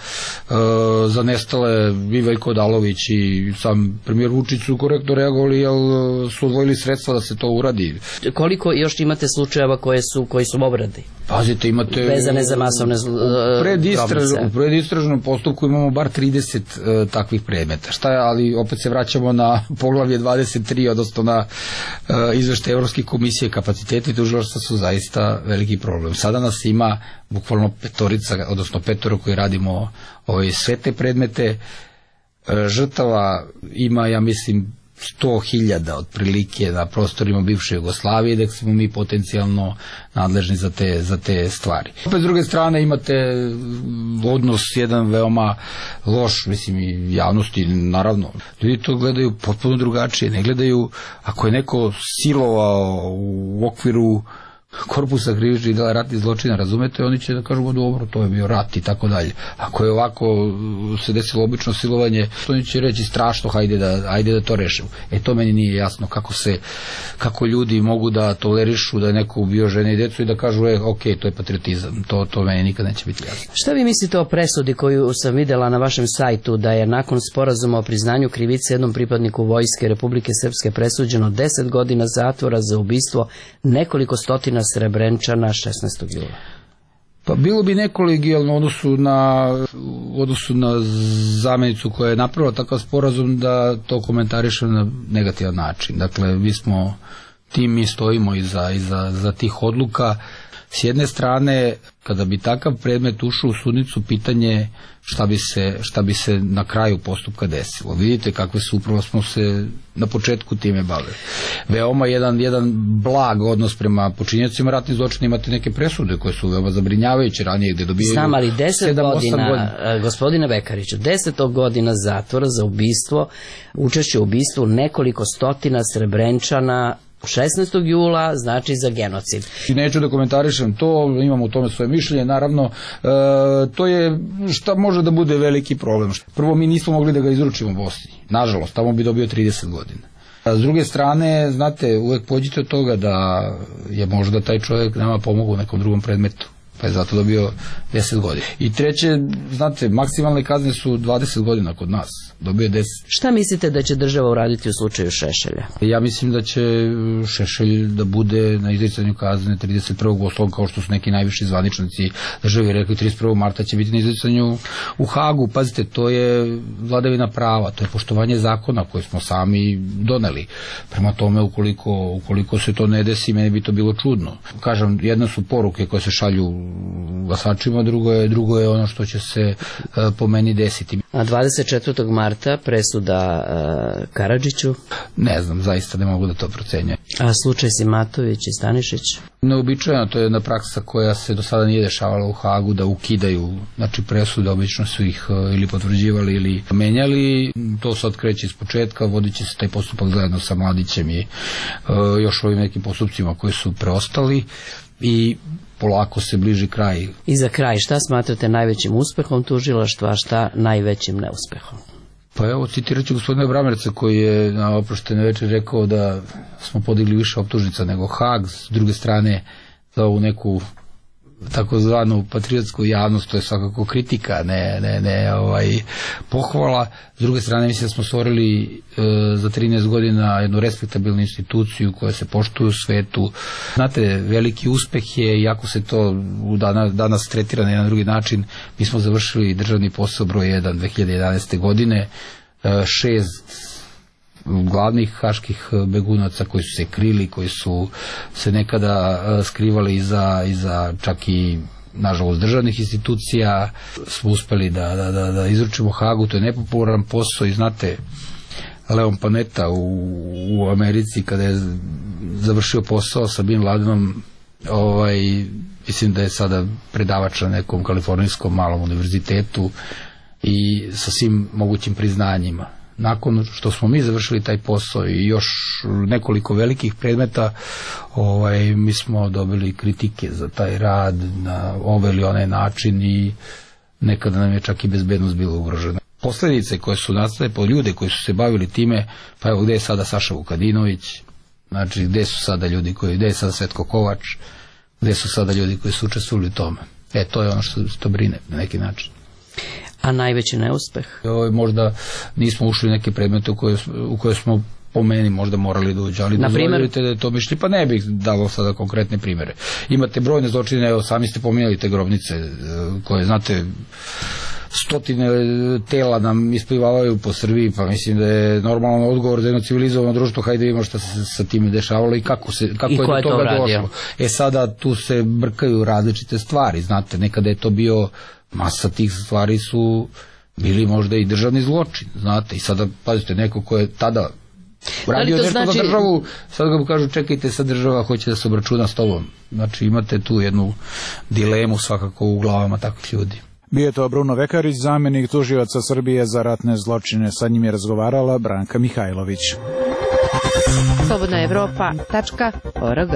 za nestale, i Veljko Odalović i sam premijer Vučić su korektno reagovali, jer su odvojili sredstva da se to uradi. Koliko još imate slučajeva koji su obradi? Pazite, imate... Vezane za masovne grobnice. U predistražnom postupku imamo bar 30 takvih predmeta. Šta je, ali opet se vraćamo na poglavlje 23, odnosno na izveštaj Evropske komisije. Kapaciteti tužilaštva su zaista veliki problem. Sada nas ima bukvalno petoro koji radimo sve te predmete. Žrtava ima, ja mislim, 100.000 otprilike na prostorima bivše Jugoslavije, da smo mi potencijalno nadležni za te stvari. Opet s druge strane imate odnos jedan veoma loš, mislim, i javnosti, naravno. Ljudi to gledaju potpuno drugačije, ne gledaju ako je neko silovao u okviru korpusa krivičnih dela ratnih zločina, razumete, oni će da kažu dobro, to je bio rat i tako dalje. Ako je ovako se desilo obično silovanje, oni će reći strašno, hajde da to rešimo. To meni nije jasno kako ljudi mogu da tolerišu da je neko ubio žene i decu i da kažu ok, to je patriotizam. To meni nikad neće biti jasno. Šta vi mislite o presudi koju sam videla na vašem sajtu, da je nakon sporazuma o priznanju krivice jednom pripadniku vojske Republike Srpske presuđeno 10 godina zatvora za ubistvo nekoliko stotina Srebrenčana 16. jula? Pa bilo bi nekolegijalno u odnosu na zamenicu koja je napravila takav sporazum da to komentariše na negativan način. Dakle, mi stojimo iza tih odluka. S jedne strane, kada bi takav predmet ušao u sudnicu, pitanje šta bi se na kraju postupka desilo. Vidite kakve su, upravo smo se na početku time bavili. Veoma jedan blag odnos prema počinjacima ratnih zločina, imate neke presude koje su veoma zabrinjavajuće ranije gde dobijaju 7-8 Znam, ali 10 godina, gospodine Vekariću, 10 godina zatvora za ubistvo, učešće u ubistvu nekoliko stotina Srebrenčana 16. jula, znači za genocid. Neću da komentarišem to, imam u tome svoje mišljenje, naravno, to je šta može da bude veliki problem. Prvo, mi nismo mogli da ga izručimo Bosni, nažalost, tamo bi dobio 30 godina. S druge strane, znate, uvek pođite od toga da je možda taj čovjek nama pomogao u nekom drugom predmetu, pa je zato dobio 10 godina. I treće, znate, maksimalne kazne su 20 godina kod nas, dobio 10. Šta mislite da će država uraditi u slučaju Šešelja? Ja mislim da će Šešelj da bude na izricanju kazne 31. osloga, kao što su neki najviši zvaničnici države rekli, 31. marta će biti na izricanju u Hagu. Pazite, to je vladavina prava, to je poštovanje zakona koje smo sami doneli. Prema tome, ukoliko se to ne desi, meni bi to bilo čudno. Kažem, jedna su poruke koje se šalju glasačima, drugo je ono što će se po meni desiti. A 24. marta presuda Karadžiću? Ne znam, zaista ne mogu da to procenjujem. A slučaj Simatović i Stanišić? Neobičajno, to je jedna praksa koja se do sada nije dešavala u Hagu, da ukidaju, znači presude, obično su ih ili potvrđivali ili menjali. To sad kreće iz početka, vodit će se taj postupak zajedno sa Mladićem i još ovim nekim postupcima koji su preostali i polako se bliži kraj. I za kraj, šta smatrate najvećim uspehom tužilaštva, a šta najvećim neuspehom? Pa evo, citirat ću gospodina Bramerca koji je na oproštenoj večeri rekao da smo podigli više optužnica nego Hag. S druge strane, za ovu neku takozvanu patriotsku javnost, to je svakako kritika, ne pohvala. S druge strane, mislim da smo stvorili za 13 godina jednu respektabilnu instituciju koja se poštuje u svetu. Znate, veliki uspeh je, iako se to danas tretira na jedan drugi način, mi smo završili državni posao broj 1 2011. godine, 6 glavnih haških begunaca koji su se krili, koji su se nekada skrivali iza čak i nažalost državnih institucija, smo uspeli da izručimo Hagu. To je nepopularan posao i znate, Leon Panetta u Americi kada je završio posao sa Bin Ladenom, mislim da je sada predavač na nekom kalifornijskom malom univerzitetu i sa svim mogućim priznanjima. Nakon što smo mi završili taj posao i još nekoliko velikih predmeta, mi smo dobili kritike za taj rad na ovaj ili onaj način i nekada nam je čak i bezbednost bila ugrožena. Posljedice koje su nastale po ljude koji su se bavili time, pa evo gde je sada Saša Vukadinović, znači gde su sada ljudi gde je sada Svetko Kovač, gde su sada ljudi koji su učestvovali u tome. To je ono što brine na neki način. A najveći neuspeh? Možda nismo ušli u neke predmete u koje smo po meni možda morali da uđe, ali dozvoljujete da je to mišli, pa ne bih dalo sada konkretne primere. Imate brojne zločine, evo sami ste pominjali te grobnice koje, znate, stotine tela nam isplivavaju po Srbiji, pa mislim da je normalan odgovor za jedno civilizovano društvo, hajde vidimo šta se sa time dešavalo i kako je do toga došlo. Sada tu se brkaju različite stvari, znate, nekada je to bio, masa tih stvari su bili možda i državni zločin, znate, i sada, pazite, neko ko je tada radio nešto za državu, sad ga mu kažu čekajte, sad država hoće da se obračuna s tobom. Znači imate tu jednu dilemu svakako u glavama takvih ljudi. Bio je to Bruno Vekarić, zamjenik tužioca Srbije za ratne zločine. Sa njim je razgovarala Branka Mihajlović. slobodnaevropa.org.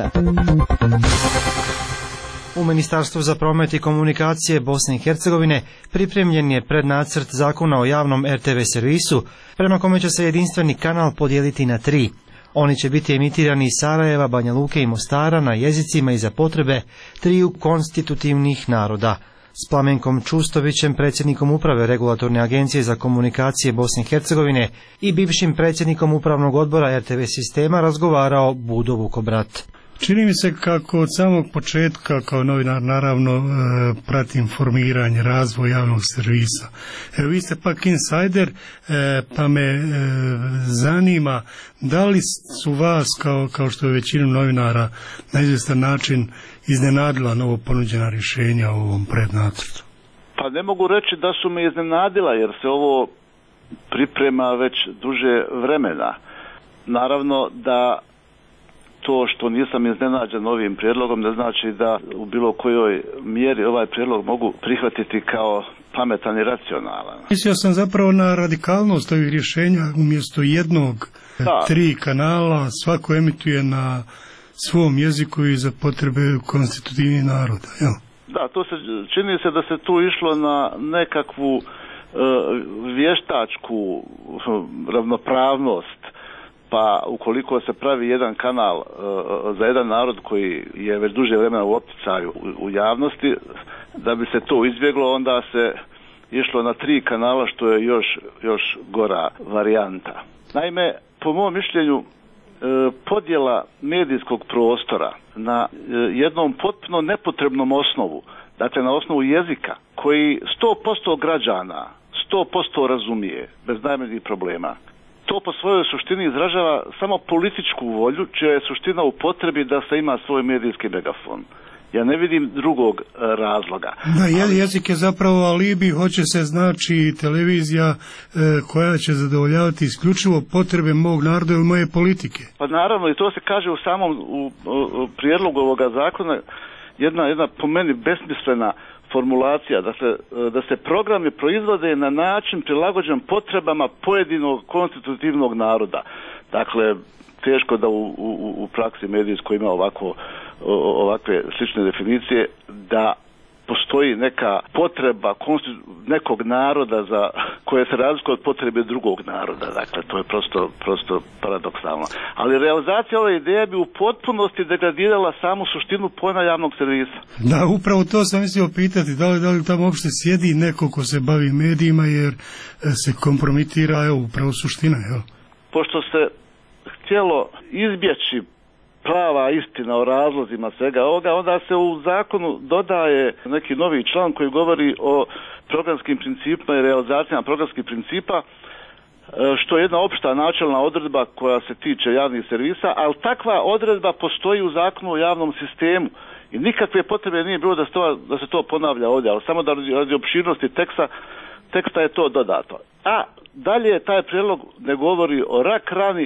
U Ministarstvu za promet i komunikacije Bosne i Hercegovine pripremljen je prednacrt zakona o javnom RTV servisu, prema kome će se jedinstveni kanal podijeliti na 3. Oni će biti emitirani iz Sarajeva, Banja Luke i Mostara na jezicima i za potrebe 3 konstitutivnih naroda. S Plamenkom Čustovićem, predsjednikom uprave Regulatorne agencije za komunikacije Bosne i Hercegovine i bivšim predsjednikom upravnog odbora RTV sistema razgovarao Budo Vukobrat. Čini mi se kako od samog početka kao novinar naravno pratim formiranje, razvoj javnog servisa. Evo vi ste pak insider, pa me zanima da li su vas kao što je većinu novinara na izvjestan način iznenadila novo ponuđena rješenja u ovom prednacrtu? Pa ne mogu reći da su me iznenadila jer se ovo priprema već duže vremena. Naravno da to što nisam iznenađen ovim prijedlogom ne znači da u bilo kojoj mjeri ovaj prijedlog mogu prihvatiti kao pametan i racionalan. Mislio sam zapravo na radikalnost ovih rješenja, umjesto jednog 3 kanala, svako emituje na svom jeziku i za potrebe konstitutivnih naroda. Jel? Da, to se čini se da se tu išlo na nekakvu vještačku ravnopravnost. Pa ukoliko se pravi jedan kanal za jedan narod koji je već duže vremena u opticaju u javnosti, da bi se to izbjeglo, onda se išlo na 3 kanala, što je još gora varijanta. Naime, po mom mišljenju, podjela medijskog prostora na jednom potpuno nepotrebnom osnovu, dakle na osnovu jezika, koji 100% građana 100% razumije, bez najmanjih problema, to po svojoj suštini izražava samo političku volju, čija je suština u potrebi da se ima svoj medijski megafon. Ja ne vidim drugog razloga. Da, jezik je zapravo alibi, hoće se znači televizija koja će zadovoljavati isključivo potrebe mog naroda i moje politike. Pa naravno, i to se kaže u samom prijedlogu ovoga zakona, jedna po meni besmislena formulacija, da se programi proizvode na način prilagođen potrebama pojedinog konstitutivnog naroda. Dakle, teško da u praksi medijskoj ima ovakve slične definicije, da postoji neka potreba nekog naroda koje se razlikuje od potrebe drugog naroda. Dakle, to je prosto paradoksalno. Ali realizacija ove ideje bi u potpunosti degradirala samu suštinu pojma javnog servisa. Da, upravo to sam mislio pitati, da li tamo uopšte sjedi neko ko se bavi medijima, jer se kompromitira, upravo suština, jel? Pošto se htjelo izbjeći prava istina o razlozima svega ovoga, onda se u zakonu dodaje neki novi član koji govori o programskim principima i realizacijama programskih principa, što je jedna opšta načelna odredba koja se tiče javnih servisa, ali takva odredba postoji u zakonu o javnom sistemu i nikakve potrebe nije bilo da se to ponavlja ovdje, ali samo da radi opširnosti teksta je to dodato. A dalje taj prijedlog ne govori o rak rani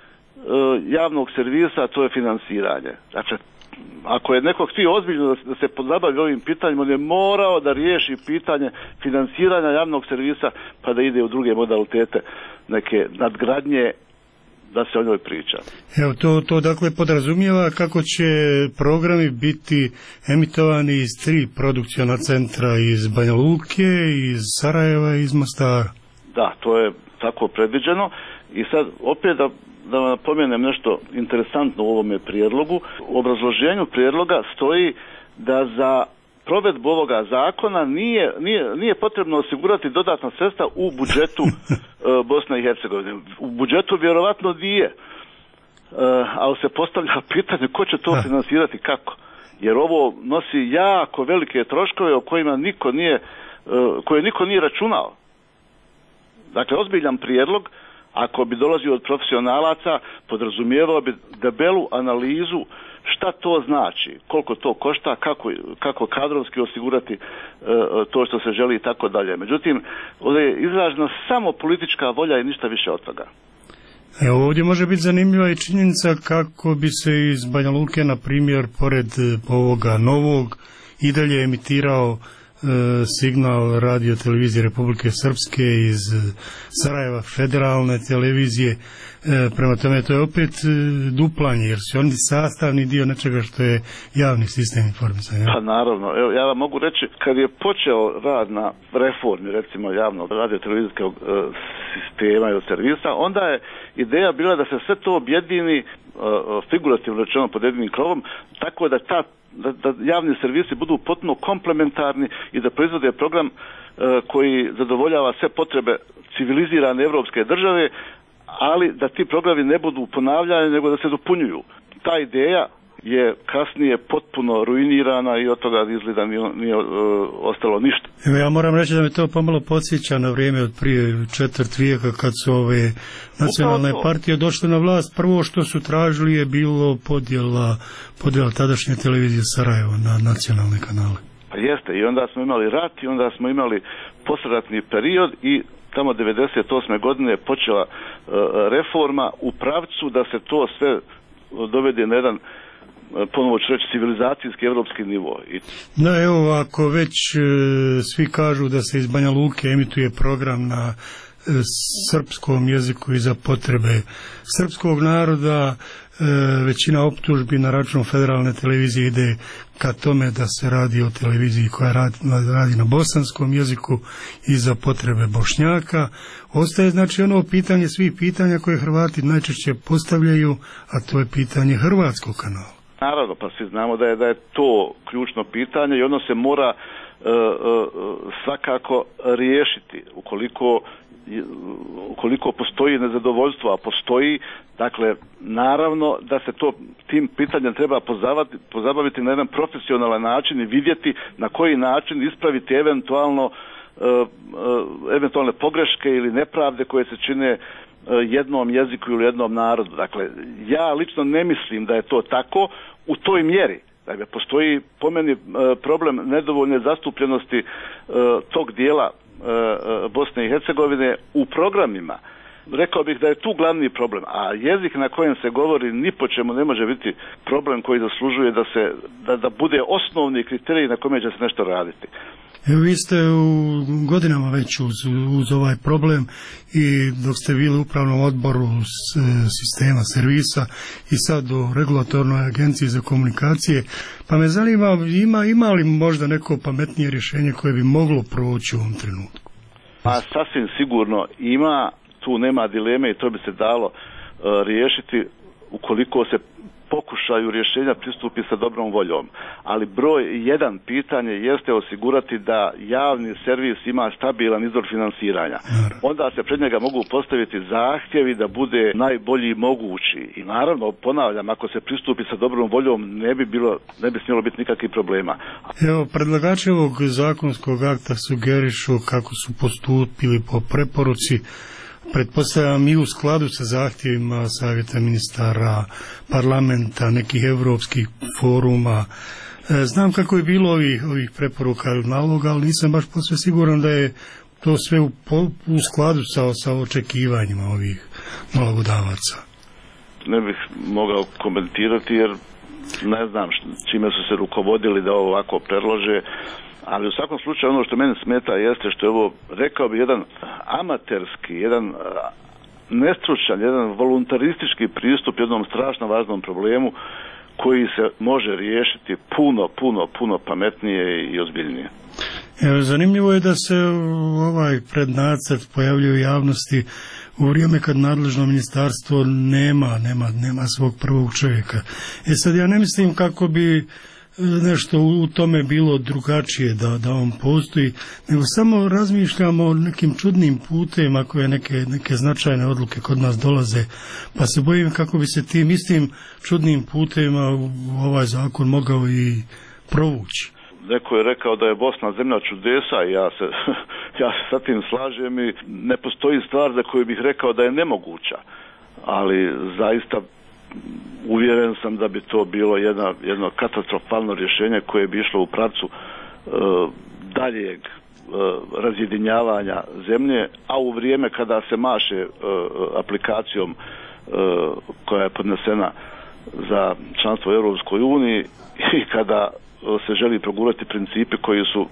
javnog servisa, to je finansiranje. Dakle, ako je neko htio ozbiljno da se pozabavi ovim pitanjima, on je morao da riješi pitanje finansiranja javnog servisa pa da ide u druge modalitete, neke nadgradnje, da se o njoj priča. Evo, to dakle podrazumijeva kako će programi biti emitovani iz 3 produkciona centra, iz Banja Luke, iz Sarajeva i iz Mostara. Da, to je tako predviđeno i sad opet da vam napomenem nešto interesantno u ovome prijedlogu. U obrazloženju prijedloga stoji da za provedbu ovoga zakona nije potrebno osigurati dodatna sredstva u budžetu Bosne i Hercegovine. U budžetu vjerovatno nije, ali se postavlja pitanje ko će to finansirati, kako. Jer ovo nosi jako velike troškove o kojima koje niko nije računao. Dakle, ozbiljan prijedlog, ako bi dolazio od profesionalaca, podrazumijevao bi debelu analizu šta to znači, koliko to košta, kako kadrovski osigurati to što se želi i tako dalje. Međutim, ovdje je izražena samo politička volja i ništa više od toga. Evo, ovdje može biti zanimljiva i činjenica kako bi se iz Banja Luke, na primjer, pored ovoga novog, i dalje emitirao signal radio televizije Republike Srpske, iz Sarajeva federalne televizije. Prema tome, to je opet duplanje, jer su oni sastavni dio nečega što je javni sistem informisanja. Pa naravno, evo, ja vam mogu reći, kad je počeo rad na reformi, recimo javnog radio televizijskog sistema i servisa, onda je ideja bila da se sve to objedini, figurativno rečeno, pod jednim krovom, tako da javni servisi budu potpuno komplementarni i da proizvode program koji zadovoljava sve potrebe civilizirane evropske države, ali da ti programi ne budu ponavljani, nego da se dopunjuju. Ta ideja je kasnije potpuno ruinirana i od toga izgleda nije ostalo ništa. Evo, ja moram reći da me to pomalo podsjeća na vrijeme od prije 4 vijeka kad su ove nacionalne partije došle na vlast. Prvo što su tražili je bilo podjela tadašnje televizije Sarajevo na nacionalne kanale. Pa jeste, i onda smo imali rat i onda smo imali poslijeratni period i tamo 98. godine je počela reforma u pravcu da se to sve dovede na jedan, ponovo ću reći, civilizacijski evropski nivo. Da, evo, ako već svi kažu da se iz Banja Luke emituje program na srpskom jeziku i za potrebe srpskog naroda, većina optužbi na račun federalne televizije ide ka tome da se radi o televiziji koja radi na bosanskom jeziku i za potrebe Bošnjaka. Ostaje znači ono pitanje svih pitanja koje Hrvati najčešće postavljaju, a to je pitanje hrvatskog kanala. Naravno, pa svi znamo da je to ključno pitanje i ono se mora svakako riješiti ukoliko postoji nezadovoljstvo, a postoji, dakle, naravno da se tim pitanjem treba pozabaviti na jedan profesionalan način i vidjeti na koji način ispraviti eventualne pogreške ili nepravde koje se čine jednom jeziku ili jednom narodu. Dakle, ja lično ne mislim da je to tako u toj mjeri. Dakle, postoji po meni problem nedovoljne zastupljenosti tog dijela Bosne i Hercegovine u programima. Rekao bih da je tu glavni problem, a jezik na kojem se govori ni po čemu ne može biti problem koji zaslužuje da bude osnovni kriterij na kome će se nešto raditi. Evo, vi ste u godinama već uz ovaj problem i dok ste bili u upravnom odboru sistema servisa i sad u regulatornoj agenciji za komunikacije, pa me zanima ima li možda neko pametnije rješenje koje bi moglo proći u ovom trenutku? Pa sasvim sigurno ima, tu nema dileme i to bi se dalo riješiti ukoliko se pokušaju rješenja pristupi sa dobrom voljom. Ali broj jedan pitanje jeste osigurati da javni servis ima stabilan izvor finansiranja. Onda se pred njega mogu postaviti zahtjevi da bude najbolji mogući. I naravno, ponavljam, ako se pristupi sa dobrom voljom ne bi smjelo biti nikakvih problema. Evo, predlagači ovog zakonskog akta sugerišu kako su postupili po preporuci, pretpostavljam i u skladu sa zahtjevima Savjeta ministara, parlamenta, nekih evropskih foruma. Znam kako je bilo ovih preporuka ili naloga, ali nisam baš posve siguran da je to sve u skladu sa očekivanjima ovih nalogodavaca. Ne bih mogao komentirati jer ne znam čime su se rukovodili da ovo ovako predlože. Ali u svakom slučaju ono što meni smeta jeste što je ovo, rekao bi, jedan amaterski, jedan nestručan, jedan voluntaristički pristup jednom strašno važnom problemu koji se može riješiti puno pametnije i ozbiljnije. Zanimljivo je da se ovaj prednacrt pojavljuje u javnosti u vrijeme kad nadležno ministarstvo nema svog prvog čovjeka. Sad ja ne mislim kako bi nešto u tome bilo drugačije da on postoji, nego samo razmišljamo o nekim čudnim putem koje neke značajne odluke kod nas dolaze, pa se bojim kako bi se tim istim čudnim putevima ovaj zakon mogao i provući. Neko je rekao da je Bosna zemlja čudesa i ja se sa tim slažem i ne postoji stvar za koju bih rekao da je nemoguća, ali zaista uvjeren sam da bi to bilo jedno katastrofalno rješenje koje bi išlo u pravcu daljeg razjedinjavanja zemlje, a u vrijeme kada se maše aplikacijom koja je podnesena za članstvo u Europskoj uniji i kada se želi progurati principi koji su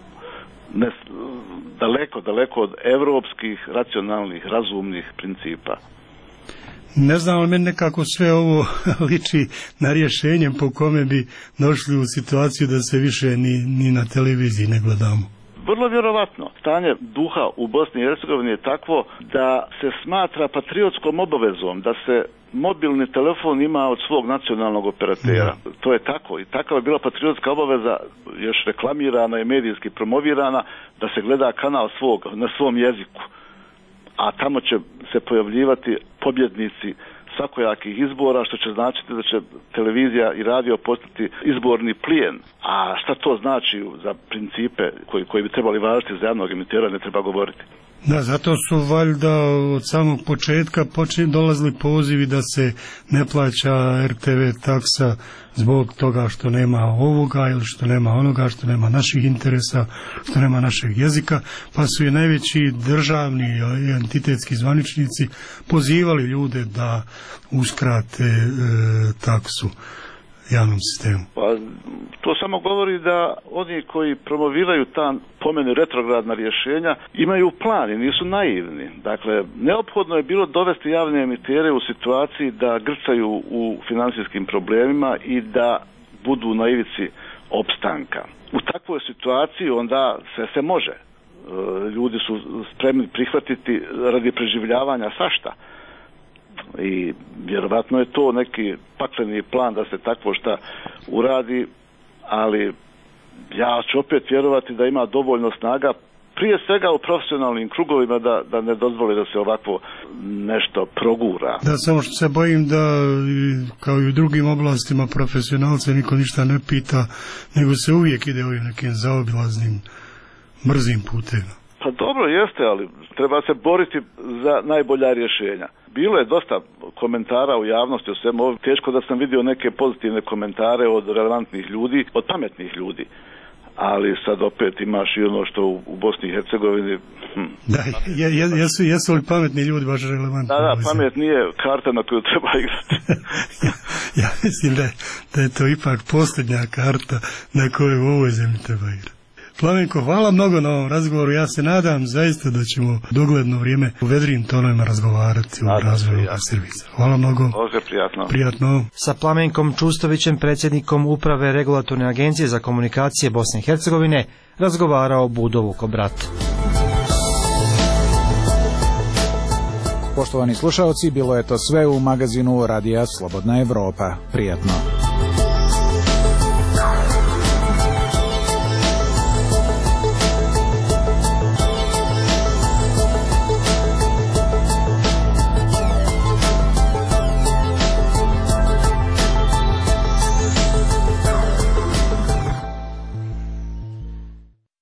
daleko od europskih, racionalnih, razumnih principa. Ne znam, ali meni nekako sve ovo liči na rješenje po kome bi došli u situaciju da se više ni na televiziji ne gledamo. Vrlo vjerovatno. Stanje duha u Bosni i Hercegovini je takvo da se smatra patriotskom obavezom da se mobilni telefon ima od svog nacionalnog operatera. To je tako i takva je bila patriotska obaveza, još reklamirana i medijski promovirana, da se gleda kanal na svom jeziku. A tamo će se pojavljivati pobjednici svakojakih izbora, što će značiti da će televizija i radio postati izborni plijen. A šta to znači za principe koji bi trebali važiti za javnog emitera, ne treba govoriti. Da, zato su valjda od samog početka dolazili pozivi da se ne plaća RTV taksa zbog toga što nema ovoga ili što nema onoga, što nema naših interesa, što nema našeg jezika, pa su i najveći državni i entitetski zvaničnici pozivali ljude da uskrate taksu javnom sistemu. Pa to samo govori da oni koji promoviraju ta po meni retrogradna rješenja imaju plan i nisu naivni. Dakle, neophodno je bilo dovesti javne emitere u situaciji da grcaju u financijskim problemima i da budu na ivici opstanka. U takvoj situaciji onda se može. Ljudi su spremni prihvatiti radi preživljavanja svašta. I vjerovatno je to neki pakleni plan da se takvo šta uradi, ali ja ću opet vjerovati da ima dovoljno snaga, prije svega u profesionalnim krugovima, da ne dozvoli da se ovako nešto progura. Da, samo što se bojim da kao i u drugim oblastima profesionalce niko ništa ne pita, nego se uvijek ide ovim nekim zaobilaznim, brzim putem. Pa dobro jeste, ali treba se boriti za najbolja rješenja. Bilo je dosta komentara u javnosti o svemu ovom. Teško da sam vidio neke pozitivne komentare od relevantnih ljudi, od pametnih ljudi. Ali sad opet imaš i ono što u Bosni i Hercegovini... Da, jesu li pametni ljudi baš relevantni? Da, pamet nije karta na koju treba igrati. Ja mislim da je to ipak posljednja karta na kojoj u ovoj zemlji treba igrati. Plavenko, hvala mnogo na ovom razgovoru. Ja se nadam zaista da ćemo dogledno vrijeme u vedrim tonovima razgovarati o razvoju ovog servisa. Hvala mnogo. Prijatno. Sa Plamenkom Čustovićem, predsjednikom Uprave Regulatorne agencije za komunikacije Bosne i Hercegovine, razgovarao Budo Vukobrat. Poštovani slušaoci, bilo je to sve u magazinu Radija Slobodna Evropa. Prijatno.